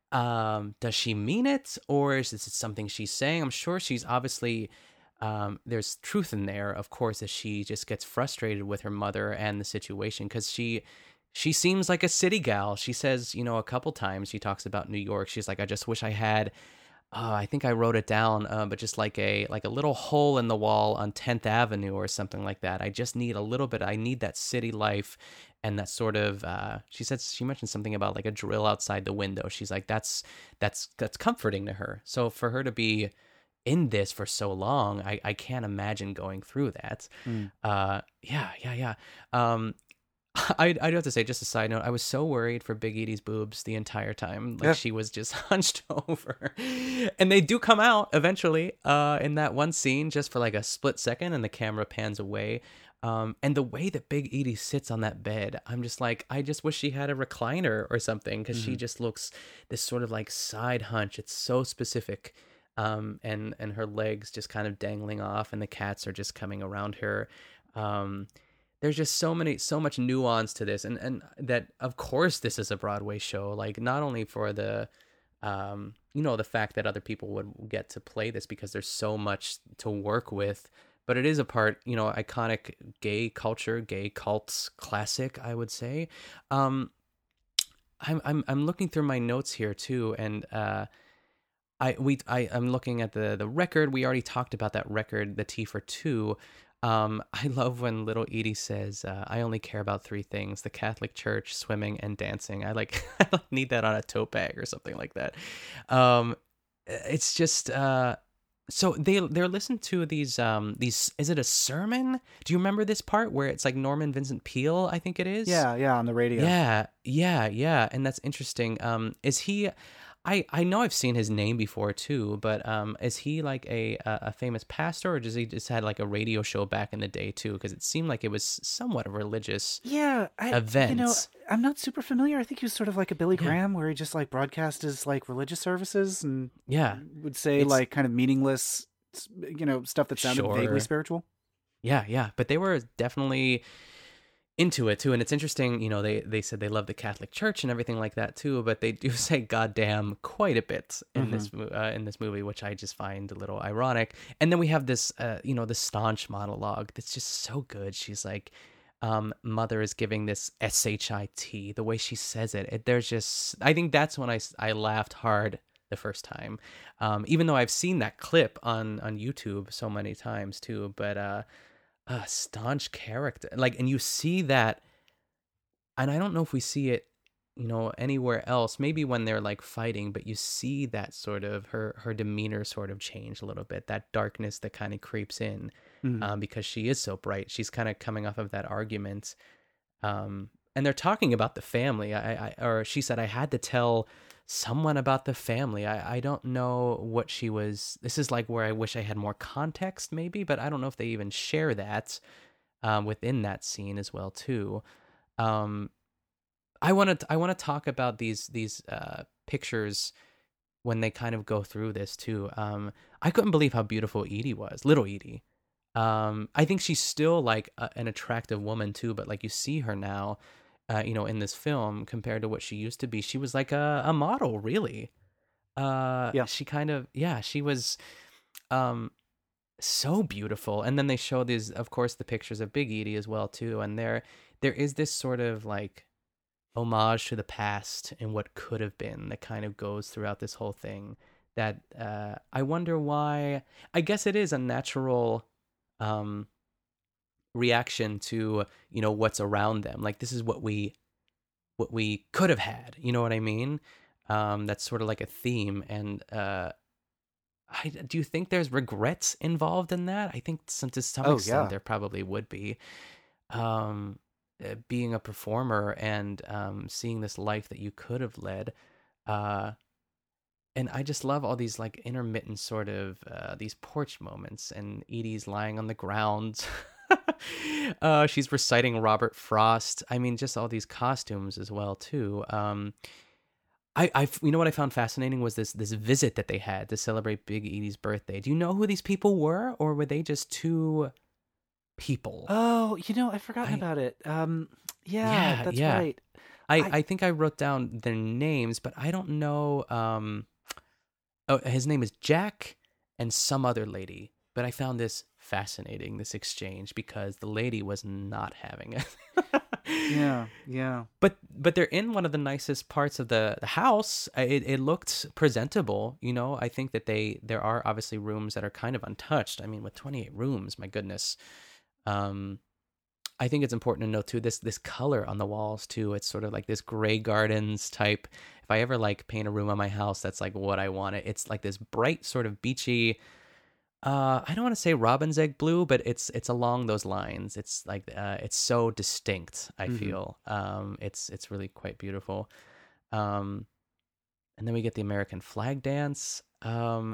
Speaker 5: um, does she mean it, or is this something she's saying? I'm sure she's obviously um, there's truth in there, of course, as she just gets frustrated with her mother and the situation, because she she seems like a city gal. She says, you know, a couple times she talks about New York. She's like, I just wish I had. Uh, I think I wrote it down, uh, but just like a like a little hole in the wall on tenth Avenue or something like that. I just need a little bit. I need that city life and that sort of. Uh, she said she mentioned something about like a drill outside the window. She's like, that's that's that's comforting to her. So for her to be in this for so long, I I can't imagine going through that.
Speaker 6: Mm.
Speaker 5: Uh, yeah, yeah, yeah. Um, I I do have to say, just a side note, I was so worried for Big Edie's boobs the entire time. Like
Speaker 6: Yeah.
Speaker 5: she was just hunched over, and they do come out eventually. Uh, in that one scene, just for like a split second, and the camera pans away. Um, and the way that Big Edie sits on that bed, I'm just like, I just wish she had a recliner or something, because she just looks this sort of like side hunch. It's so specific. Um, and and her legs just kind of dangling off, and the cats are just coming around her. Um, there's just so many, so much nuance to this, and and that of course this is a Broadway show. Like, not only for the, um, you know, the fact that other people would get to play this because there's so much to work with, but it is a part, you know, iconic gay culture, gay cults classic, I would say. Um, I'm I'm I'm looking through my notes here too, and uh. I we I I'm looking at the the record. We already talked about that record, the T for Two. Um, I love when little Edie says, uh, "I only care about three things: the Catholic Church, swimming, and dancing." I like I need that on a tote bag or something like that. Um, it's just uh, so they they're listening to these um these. Is it a sermon? Do you remember this part where it's like Norman Vincent Peale? I think it is.
Speaker 6: Yeah, yeah, on the radio.
Speaker 5: Yeah, yeah, yeah, and that's interesting. Um, is he? I, I know I've seen his name before too, but um, is he like a a famous pastor, or does he just had like a radio show back in the day too? Because it seemed like it was somewhat a religious.
Speaker 6: Yeah, I,
Speaker 5: events.
Speaker 6: You know, I'm not super familiar. I think he was sort of like a Billy
Speaker 5: Yeah.
Speaker 6: Graham, where he just like broadcast his like religious services and
Speaker 5: Yeah,
Speaker 6: would say
Speaker 5: It's-
Speaker 6: like kind of meaningless, you know, stuff that sounded
Speaker 5: Sure.
Speaker 6: vaguely spiritual.
Speaker 5: yeah, yeah. But they were definitely into it too. And it's interesting, you know, they they said they love the Catholic Church and everything like that too, but they do say goddamn quite a bit in
Speaker 6: Mm-hmm.
Speaker 5: this mo- uh, in this movie, which I just find a little ironic. And then we have this uh, you know, the staunch monologue that's just so good. She's like, um mother is giving this shit, the way she says it, it there's just, I think that's when I s- I laughed hard the first time, um even though I've seen that clip on on YouTube so many times too. But uh a staunch character, like, and you see that, and I don't know if we see it, you know, anywhere else, maybe when they're like fighting, but you see that sort of her her demeanor sort of change a little bit, that darkness that kind of creeps in,
Speaker 6: Mhm.
Speaker 5: um because she is so bright. She's kind of coming off of that argument, um and they're talking about the family. I, I or she said, I had to tell someone about the family. I, I don't know what she was. This is like where I wish I had more context, maybe, but I don't know if they even share that um, within that scene as well, too. Um, I want to I want to talk about these these uh, pictures when they kind of go through this too. Um, I couldn't believe how beautiful Edie was, little Edie. Um, I think she's still like a, an attractive woman too, but like you see her now, uh, you know, in this film compared to what she used to be, she was like a, a model, really. Uh,
Speaker 6: Yeah.
Speaker 5: she kind of, yeah, she was, um, so beautiful. And then they show these, of course, the pictures of Big Edie as well too, and there, there is this sort of like homage to the past and what could have been that kind of goes throughout this whole thing. That uh, I wonder why. I guess it is a natural um reaction to, you know, what's around them. Like, this is what we what we could have had, you know what I mean? Um that's sort of like a theme. And uh I do you think there's regrets involved in that? I think some, to some
Speaker 6: Oh,
Speaker 5: extent
Speaker 6: yeah.
Speaker 5: there probably would be. Um uh, being a performer and um seeing this life that you could have led, uh and I just love all these like intermittent sort of uh, these porch moments, and Edie's lying on the ground. uh, she's reciting Robert Frost. I mean, just all these costumes as well too. Um, I, I, you know what I found fascinating was this this visit that they had to celebrate Big Edie's birthday. Do you know who these people were, or were they just two people?
Speaker 6: Oh, you know, I've forgotten
Speaker 5: I-
Speaker 6: about it. Um, yeah,
Speaker 5: Yeah,
Speaker 6: that's
Speaker 5: yeah.
Speaker 6: right.
Speaker 5: I,
Speaker 6: I-
Speaker 5: I think I wrote down their names, but I don't know. Um, oh, his name is Jack and some other lady. But I found this fascinating, this exchange, because the lady was not having it.
Speaker 6: Yeah, yeah.
Speaker 5: But but they're in one of the nicest parts of the, the house. It it looked presentable, you know. I think that they there are obviously rooms that are kind of untouched. I mean, with twenty-eight rooms, my goodness. Um, I think it's important to note too this this color on the walls too. It's sort of like this Grey Gardens type. If I ever like paint a room on my house, that's like what I want it. It's like this bright sort of beachy. Uh, I don't want to say robin's egg blue, but it's it's along those lines. It's like uh, it's so distinct. I
Speaker 6: Mhm.
Speaker 5: feel um, it's it's really quite beautiful. Um, and then we get the American flag dance. Um,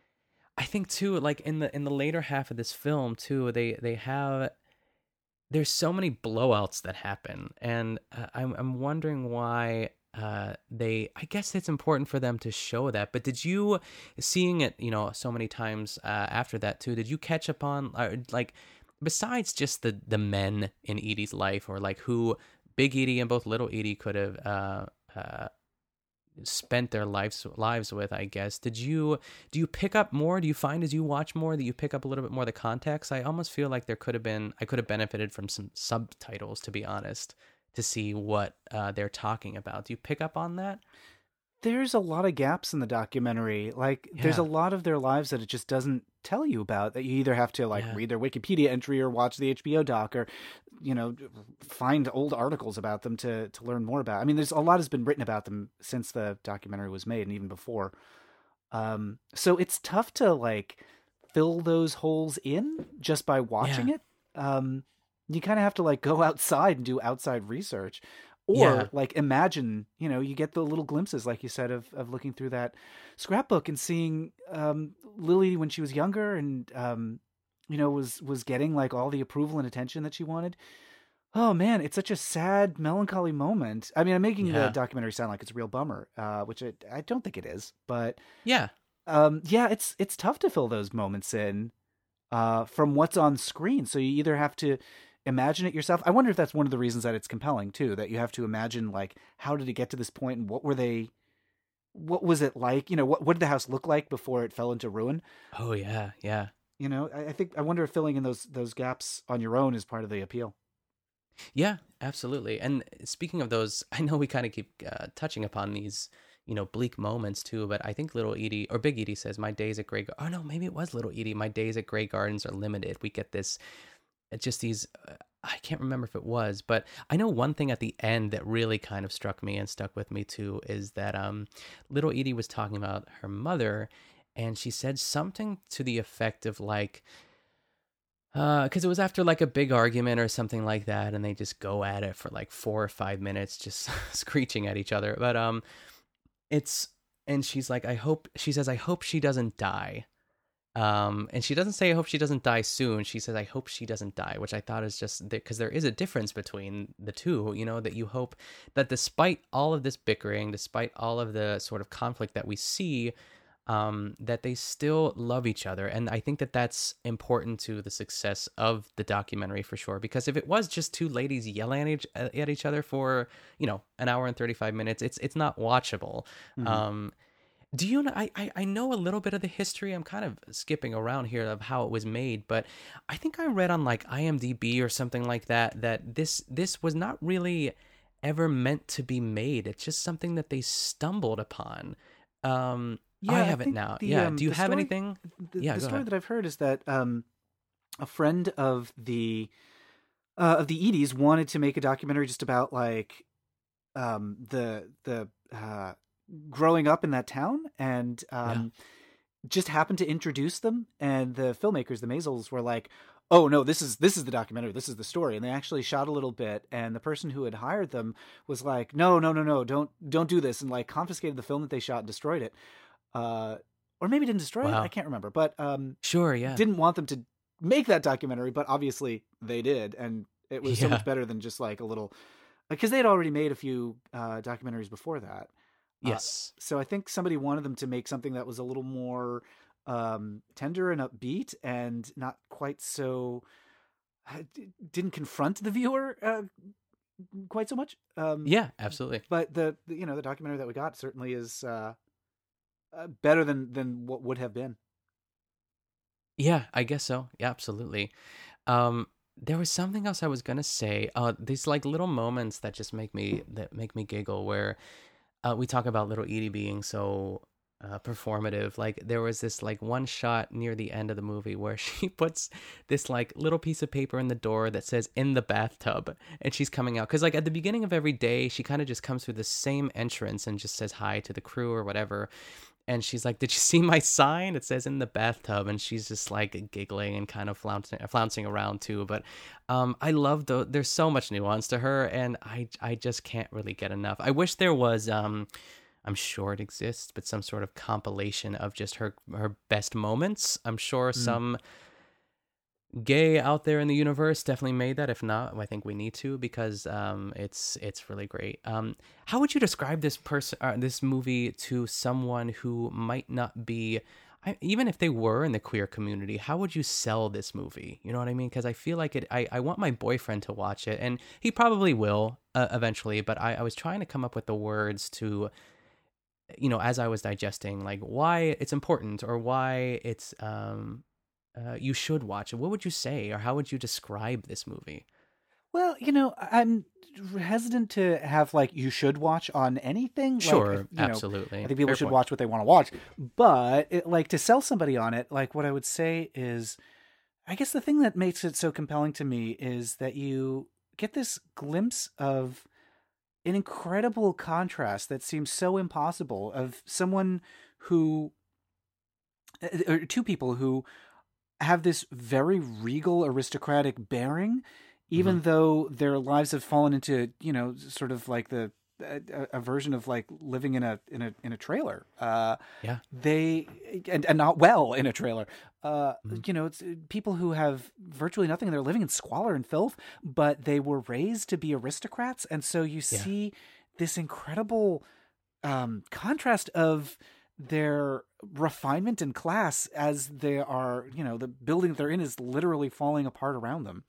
Speaker 5: I think too, like in the in the later half of this film too, they they have there's so many blowouts that happen, and uh, I'm I'm wondering why uh they I guess it's important for them to show that. But did you, seeing it, you know, so many times uh, after that too, did you catch up on uh, like, besides just the the men in Edie's life, or like who Big Edie and both Little Edie could have uh uh spent their lives lives with, I guess, did you do you pick up more? Do you find as you watch more that you pick up a little bit more of the context? I almost feel like there could have been I could have benefited from some subtitles, to be honest, to see what uh, they're talking about. Do you pick up on that?
Speaker 6: There's a lot of gaps in the documentary. Like, there's a
Speaker 5: Yeah.
Speaker 6: lot of their lives that it just doesn't tell you about, that you either have to, like,
Speaker 5: Yeah.
Speaker 6: read their Wikipedia entry or watch the H B O doc, or, you know, find old articles about them to, to learn more about. I mean, there's a lot has been written about them since the documentary was made and even before. Um, so it's tough to, like, fill those holes in just by watching
Speaker 5: Yeah.
Speaker 6: it. Um, you kind of have to, like, go outside and do outside research. Or
Speaker 5: Yeah.
Speaker 6: like imagine, you know, you get the little glimpses, like you said, of, of looking through that scrapbook and seeing um, Lily when she was younger, and um, you know, was was getting like all the approval and attention that she wanted. Oh man, it's such a sad, melancholy moment. I mean, I'm making
Speaker 5: Yeah.
Speaker 6: the documentary sound like it's a real bummer, uh, which I, I don't think it is. But
Speaker 5: Yeah.
Speaker 6: um, yeah, it's it's tough to fill those moments in uh, from what's on screen. So you either have to imagine it yourself. I wonder if that's one of the reasons that it's compelling too, that you have to imagine like, how did it get to this point and what were they, what was it like? You know, what, what did the house look like before it fell into ruin?
Speaker 5: Oh yeah. Yeah.
Speaker 6: You know, I, I think, I wonder if filling in those, those gaps on your own is part of the appeal.
Speaker 5: Yeah, absolutely. And speaking of those, I know we kind of keep uh, touching upon these, you know, bleak moments too, but I think Little Edie or Big Edie says, my days at Grey Gar- Oh no, maybe it was Little Edie. My days at Grey Gardens are limited. We get this, it's just these, uh, I can't remember if it was, but I know one thing at the end that really kind of struck me and stuck with me too, is that um, Little Edie was talking about her mother, and she said something to the effect of like, because uh, it was after like a big argument or something like that, and they just go at it for like four or five minutes, just screeching at each other. But um, it's and she's like, I hope she says, I hope she doesn't die. Um, and she doesn't say, I hope she doesn't die soon. She says, I hope she doesn't die, which I thought is just because there is a difference between the two. You know, that you hope that despite all of this bickering, despite all of the sort of conflict that we see, um that they still love each other. And I think that that's important to the success of the documentary for sure, because if it was just two ladies yelling at each, at each other for, you know, an hour and thirty-five minutes, it's it's not watchable. Mm-hmm. um do you know, I, I I know a little bit of the history. I'm kind of skipping around here of how it was made, but I think I read on like I M D B or something like that that this this was not really ever meant to be made. It's just something that they stumbled upon. um Yeah, I have I it now. The, yeah. Um, Do you have
Speaker 6: story,
Speaker 5: anything?
Speaker 6: The,
Speaker 5: yeah,
Speaker 6: the story
Speaker 5: ahead.
Speaker 6: that I've heard is that um, a friend of the uh, of the Edies wanted to make a documentary just about like um, the the uh, growing up in that town, and um, yeah. just happened to introduce them. And the filmmakers, the Maisels, were like, "Oh no, this is this is the documentary. This is the story." And they actually shot a little bit. And the person who had hired them was like, "No, no, no, no, don't don't do this," and like confiscated the film that they shot and destroyed it. Uh, or maybe didn't destroy wow. it. I can't remember, but um,
Speaker 5: sure, yeah,
Speaker 6: didn't want them to make that documentary, but obviously they did, and it was yeah. so much better than just like a little, because they had already made a few uh, documentaries before that.
Speaker 5: Yes,
Speaker 6: uh, so I think somebody wanted them to make something that was a little more um, tender and upbeat, and not quite so didn't confront the viewer uh, quite so much. Um,
Speaker 5: yeah, absolutely.
Speaker 6: But the, the you know the documentary that we got certainly is. Uh, Uh, better than than what would have been.
Speaker 5: Yeah, I guess so. Yeah, absolutely. Um, there was something else I was gonna say. Uh, these like little moments that just make me that make me giggle. Where uh, we talk about Little Edie being so uh, performative. Like there was this like one shot near the end of the movie where she puts this like little piece of paper in the door that says "in the bathtub," and she's coming out. Because like at the beginning of every day, she kind of just comes through the same entrance and just says hi to the crew or whatever. And she's like, "Did you see my sign? It says in the bathtub." And she's just like giggling and kind of flouncing, flouncing around too. But um, I love the. There's so much nuance to her, and I I just can't really get enough. I wish there was. Um, I'm sure it exists, but some sort of compilation of just her her best moments. I'm sure mm. some gay out there in the universe definitely made that. If not, I think we need to, because um, it's it's really great. Um, how would you describe this person, uh, this movie, to someone who might not be, I, even if they were in the queer community? How would you sell this movie? You know what I mean? Because I feel like it. I, I want my boyfriend to watch it, and he probably will uh, eventually. But I, I was trying to come up with the words to, you know, as I was digesting, like why it's important or why it's um. Uh, you should watch it. What would you say, or how would you describe this movie?
Speaker 6: Well, you know, I'm hesitant to have like you should watch on anything.
Speaker 5: Sure,
Speaker 6: like, you
Speaker 5: absolutely.
Speaker 6: Know, I think people
Speaker 5: Fair
Speaker 6: should
Speaker 5: point.
Speaker 6: watch what they want to watch, but it, like to sell somebody on it, like what I would say is, I guess the thing that makes it so compelling to me is that you get this glimpse of an incredible contrast that seems so impossible of someone who, or two people who have this very regal aristocratic bearing, even mm-hmm. though their lives have fallen into, you know, sort of like the a, a version of like living in a in a in a trailer. Uh,
Speaker 5: yeah,
Speaker 6: they and, and not well in a trailer. Uh,
Speaker 5: mm-hmm.
Speaker 6: You know, it's people who have virtually nothing. They're living in squalor and filth, but they were raised to be aristocrats, and so you
Speaker 5: yeah.
Speaker 6: see this incredible um, contrast of their refinement and class as they are, you know, the building that they're in is literally falling apart around them.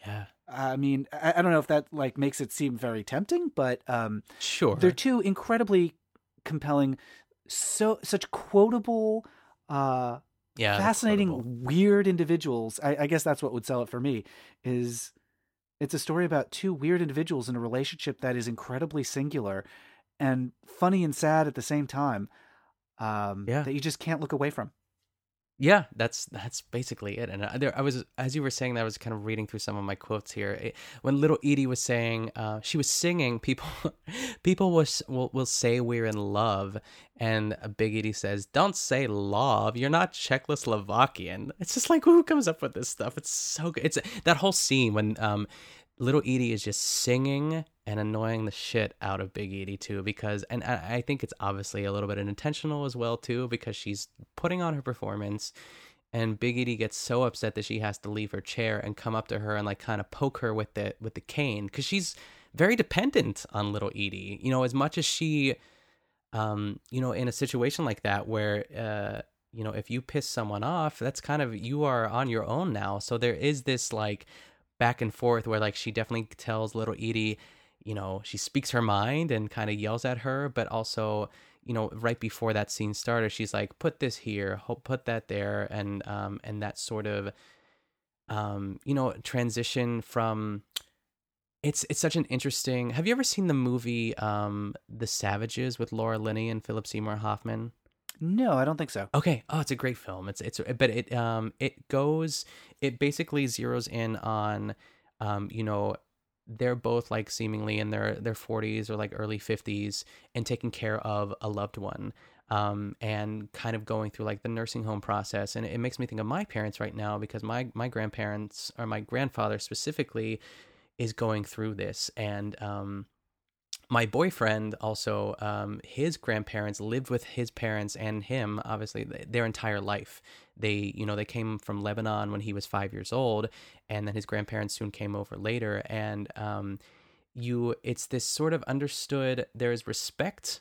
Speaker 5: Yeah.
Speaker 6: I mean, I, I don't know if that like makes it seem very tempting, but um,
Speaker 5: Sure.
Speaker 6: they're two incredibly compelling, so such quotable, uh,
Speaker 5: Yeah.
Speaker 6: fascinating,
Speaker 5: quotable.
Speaker 6: weird individuals. I, I guess that's what would sell it for me. Is it's a story about two weird individuals in a relationship that is incredibly singular and funny and sad at the same time. Um,
Speaker 5: Yeah.
Speaker 6: that you just can't look away from.
Speaker 5: Yeah, that's that's basically it. And I, there, I was, as you were saying that, I was kind of reading through some of my quotes here. It, when little Edie was saying, uh, she was singing, people, people was, will will say we're in love, and Big Edie says, "Don't say love. You're not Czechoslovakian." It's just like, who comes up with this stuff? It's so good. It's that whole scene when um, little Edie is just singing and annoying the shit out of Big Edie too, because, and I I think it's obviously a little bit intentional as well too, because she's putting on her performance, and Big Edie gets so upset that she has to leave her chair and come up to her and like kind of poke her with the with the cane, because she's very dependent on little Edie. You know, as much as she, um, you know, in a situation like that where, uh, you know, if you piss someone off, that's kind of, you are on your own now. So there is this like back and forth where like she definitely tells little Edie, you know, she speaks her mind and kind of yells at her, but also, you know, right before that scene started, she's like, put this here, put that there. And, um, and that sort of, um, you know, transition from, it's, it's such an interesting, have you ever seen the movie, um, The Savages with Laura Linney and Philip Seymour Hoffman?
Speaker 6: No, I don't think so.
Speaker 5: Okay. Oh, it's a great film. It's, it's, but it, um, it goes, it basically zeroes in on, um, you know, they're both like seemingly in their, their forties or like early fifties and taking care of a loved one, um, and kind of going through like the nursing home process. And it makes me think of my parents right now, because my, my grandparents, or my grandfather specifically, is going through this. And, um, my boyfriend also, um, his grandparents lived with his parents and him, obviously, their entire life. They, you know, they came from Lebanon when he was five years old, and then his grandparents soon came over later. And um, you, it's this sort of understood, there's respect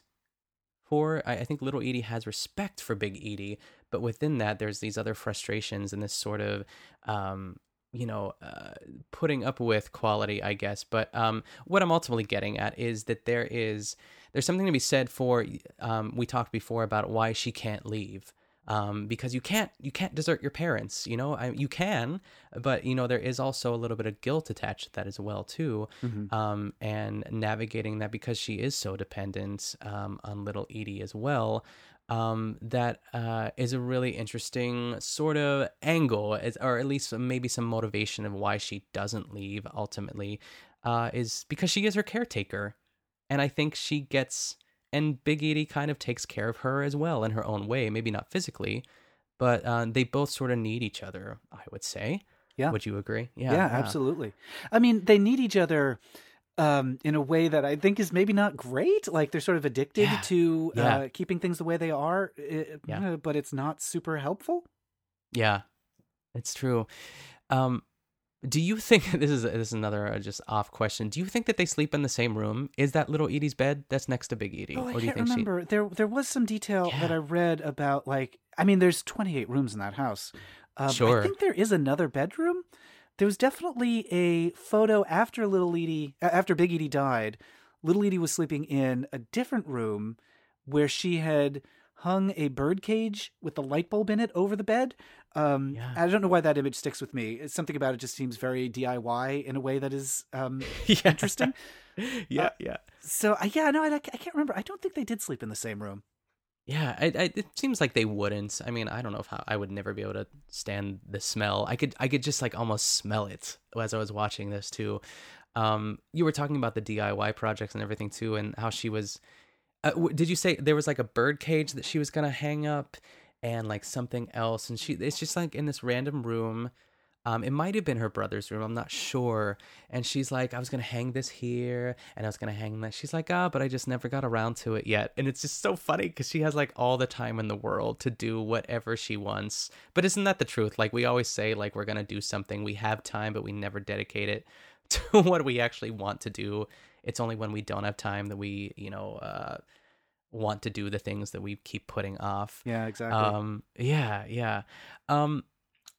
Speaker 5: for, I, I think little Edie has respect for Big Edie, but within that, there's these other frustrations and this sort of, um, you know, uh, putting up with quality, I guess. But um, what I'm ultimately getting at is that there is, there's something to be said for, um, we talked before about why she can't leave. Um, because you can't, you can't desert your parents, you know, I, you can, but you know, there is also a little bit of guilt attached to that as well too.
Speaker 6: Mm-hmm.
Speaker 5: Um, and navigating that, because she is so dependent, um, on little Edie as well. Um, that, uh, is a really interesting sort of angle, as, or at least maybe some motivation of why she doesn't leave ultimately, uh, is because she is her caretaker. And I think she gets, and Big Edie kind of takes care of her as well in her own way, maybe not physically, but uh, they both sort of need each other, I would say.
Speaker 6: Yeah.
Speaker 5: Would you agree?
Speaker 6: Yeah, yeah, absolutely. I mean, they need each other um, in a way that I think is maybe not great. Like they're sort of addicted
Speaker 5: Yeah.
Speaker 6: to
Speaker 5: Yeah.
Speaker 6: uh, keeping things the way they are, uh,
Speaker 5: Yeah.
Speaker 6: but it's not super helpful.
Speaker 5: Yeah, it's true. Um, do you think, this is this is another uh, just off question, do you think that they sleep in the same room? Is that little Edie's bed that's next to Big Edie?
Speaker 6: Oh, I
Speaker 5: or do you
Speaker 6: can't
Speaker 5: think
Speaker 6: remember.
Speaker 5: She...
Speaker 6: There, there was some detail
Speaker 5: Yeah.
Speaker 6: that I read about, like, I mean, there's twenty-eight rooms in that house. Um,
Speaker 5: Sure.
Speaker 6: I think there is another bedroom. There was definitely a photo after little Edie, uh, after Big Edie died. Little Edie was sleeping in a different room where she had hung a bird cage with the light bulb in it over the bed. Um,
Speaker 5: Yeah.
Speaker 6: I don't know why that image sticks with me. It's something about it just seems very D I Y in a way that is um,
Speaker 5: yeah.
Speaker 6: interesting.
Speaker 5: yeah,
Speaker 6: Uh,
Speaker 5: yeah.
Speaker 6: So, uh, yeah, no, I, I can't remember. I don't think they did sleep in the same room.
Speaker 5: Yeah, I, I, it seems like they wouldn't. I mean, I don't know if how, I would never be able to stand the smell. I could, I could just like almost smell it as I was watching this too. Um, you were talking about the D I Y projects and everything too, and how she was. Uh, w- did you say there was like a bird cage that she was gonna hang up, and like something else? And she, it's just like in this random room. Um, it might have been her brother's room. I'm not sure. And she's like, I was going to hang this here and I was going to hang that. She's like, ah, but I just never got around to it yet. And it's just so funny because she has like all the time in the world to do whatever she wants. But isn't that the truth? Like we always say, like, we're going to do something. We have time, but we never dedicate it to what we actually want to do. It's only when we don't have time that we, you know, uh, want to do the things that we keep putting off.
Speaker 6: Yeah, exactly.
Speaker 5: Um, yeah, yeah. Um,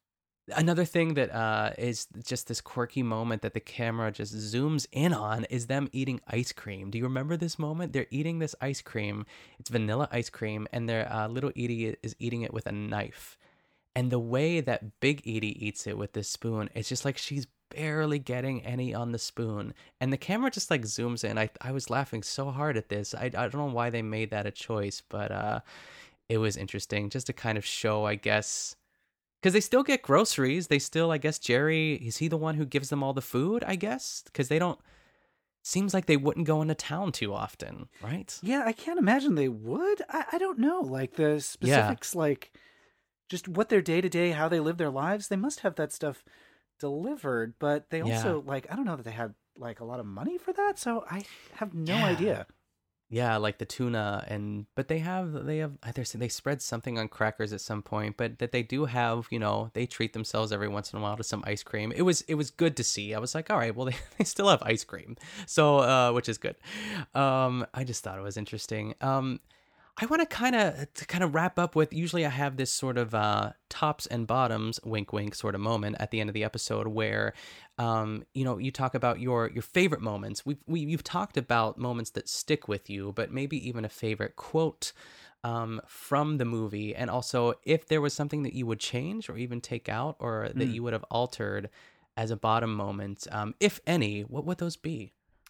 Speaker 5: Another thing that uh, is just this quirky moment that the camera just zooms in on is them eating ice cream. Do you remember this moment? They're eating this ice cream. It's vanilla ice cream, and their uh, little Edie is eating it with a knife. And the way that Big Edie eats it with this spoon, it's just like she's barely getting any on the spoon. And the camera just like zooms in. I I was laughing so hard at this. I, I don't know why they made that a choice, but uh, it was interesting just to kind of show, I guess... Because they still get groceries. They still, I guess, Jerry, is he the one who gives them all the food, I guess? Because they don't, seems like they wouldn't go into town too often, right?
Speaker 6: Yeah, I can't imagine they would. I, I don't know. Like the specifics, yeah. like just what their day-to-day, how they live their lives, they must have that stuff delivered. But they also, yeah. like, I don't know that they had, like, a lot of money for that. So I have no
Speaker 5: yeah.
Speaker 6: idea.
Speaker 5: Yeah, like the tuna, and but they have they have either they spread something on crackers at some point, but that they do have, you know, they treat themselves every once in a while to some ice cream. It was it was good to see. I was like, all right, well they, they still have ice cream, so uh, which is good. Um, I just thought it was interesting. Um, I want to kind of to kind of wrap up with. Usually, I have this sort of uh, tops and bottoms, wink, wink, sort of moment at the end of the episode where, um, you know, you talk about your your favorite moments. We've we you've talked about moments that stick with you, but maybe even a favorite quote um, from the movie, and also if there was something that you would change or even take out, or that
Speaker 6: Mm.
Speaker 5: you would have altered as a bottom moment, um, if any. What would those be?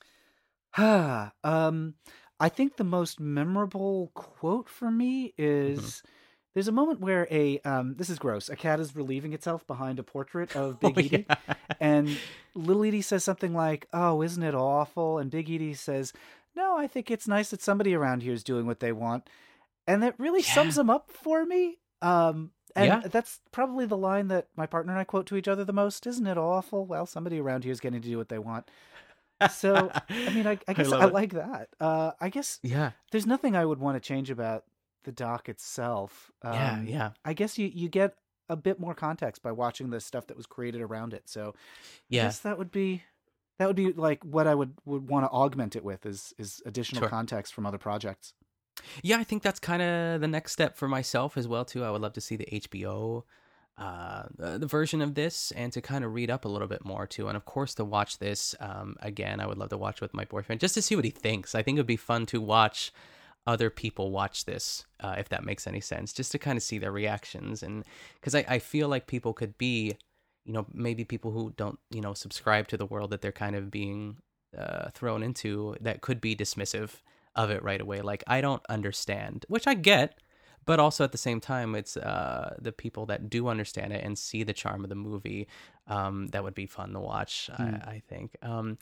Speaker 6: um, I think the most memorable quote for me is
Speaker 5: Mm-hmm.
Speaker 6: there's a moment where a um, this is gross. A cat is relieving itself behind a portrait of Big
Speaker 5: Oh,
Speaker 6: Edie,
Speaker 5: yeah.
Speaker 6: and Little Edie says something like, "Oh, isn't it awful?" And Big Edie says, "No, I think it's nice that somebody around here is doing what they want," and that really
Speaker 5: Yeah.
Speaker 6: sums them up for me. Um, and
Speaker 5: Yeah.
Speaker 6: that's probably the line that my partner and I quote to each other the most. Isn't it awful? Well, somebody around here is getting to do what they want. So, I mean, I, I guess
Speaker 5: love
Speaker 6: I,
Speaker 5: it.
Speaker 6: like that. Uh, I guess
Speaker 5: Yeah,
Speaker 6: there's nothing I would want to change about the doc itself. Um,
Speaker 5: yeah, yeah.
Speaker 6: I guess you, you get a bit more context by watching the stuff that was created around it. So, I
Speaker 5: Yeah.
Speaker 6: guess that would be that would be like what I would, would want to augment it with is is additional
Speaker 5: Sure.
Speaker 6: context from other projects.
Speaker 5: Yeah, I think that's kind of the next step for myself as well too. I would love to see the H B O uh, uh, the version of this, and to kind of read up a little bit more too, and of course to watch this um, again. I would love to watch with my boyfriend just to see what he thinks. I think it'd be fun to watch other people watch this, uh, if that makes any sense, just to kind of see their reactions, and because I, I feel like people could be, you know, maybe people who don't, you know, subscribe to the world that they're kind of being uh, thrown into, that could be dismissive of it right away. Like, I don't understand, which I get, but also at the same time, it's uh, the people that do understand it and see the charm of the movie, um, that would be fun to watch,
Speaker 6: Mm.
Speaker 5: I, I think. Um,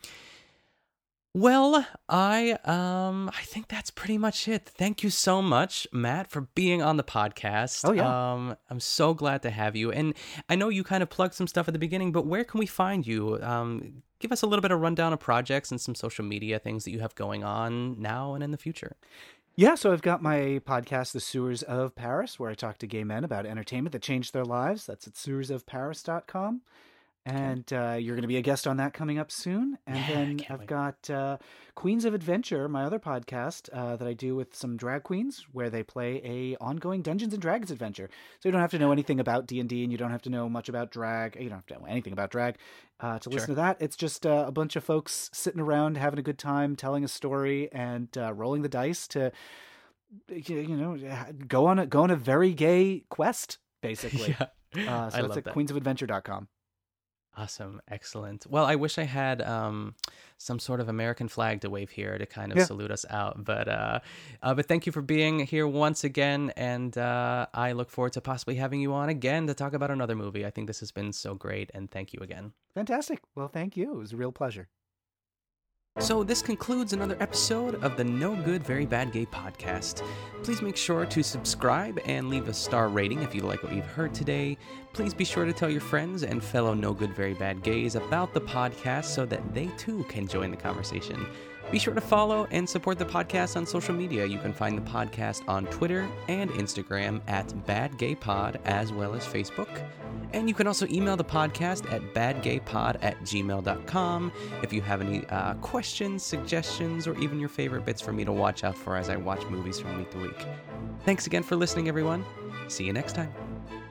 Speaker 5: well, I um, I think that's pretty much it. Thank you so much, Matt, for being on the podcast.
Speaker 6: Oh, yeah.
Speaker 5: Um, I'm so glad to have you. And I know you kind of plugged some stuff at the beginning, but where can we find you? Um, give us a little bit of rundown of projects and some social media things that you have going on now and in the future.
Speaker 6: Yeah, so I've got my podcast, The Sewers of Paris, where I talk to gay men about entertainment that changed their lives. That's at sewers of paris dot com. And uh, you're going to be a guest on that coming up soon. And
Speaker 5: Yeah,
Speaker 6: then
Speaker 5: can't
Speaker 6: I've
Speaker 5: wait.
Speaker 6: got uh, Queens of Adventure, my other podcast uh, that I do with some drag queens, where they play a ongoing Dungeons and Dragons adventure. So you don't have to know anything about D and D, and you don't have to know much about drag. You don't have to know anything about drag uh, to listen
Speaker 5: Sure.
Speaker 6: to that. It's just uh, a bunch of folks sitting around having a good time, telling a story, and uh, rolling the dice to, you you know, go on a go on a very gay quest, basically.
Speaker 5: Yeah,
Speaker 6: Uh, so
Speaker 5: I
Speaker 6: that's
Speaker 5: love
Speaker 6: at
Speaker 5: that.
Speaker 6: queens of adventure dot com.
Speaker 5: Awesome. Excellent. Well, I wish I had um, some sort of American flag to wave here to kind of
Speaker 6: Yeah.
Speaker 5: salute us out. But uh, uh, but thank you for being here once again. And uh, I look forward to possibly having you on again to talk about another movie. I think this has been so great. And thank you again.
Speaker 6: Fantastic. Well, thank you. It was a real pleasure.
Speaker 5: So this concludes another episode of the No Good Very Bad Gay podcast. Please make sure to subscribe and leave a star rating if you like what you've heard today. Please be sure to tell your friends and fellow No Good Very Bad Gays about the podcast so that they too can join the conversation. Be sure to follow and support the podcast on social media. You can find the podcast on Twitter and Instagram at badgaypod, as well as Facebook. And you can also email the podcast at badgaypod at gmail dot com if you have any uh, questions, suggestions, or even your favorite bits for me to watch out for as I watch movies from week to week. Thanks again for listening, everyone. See you next time.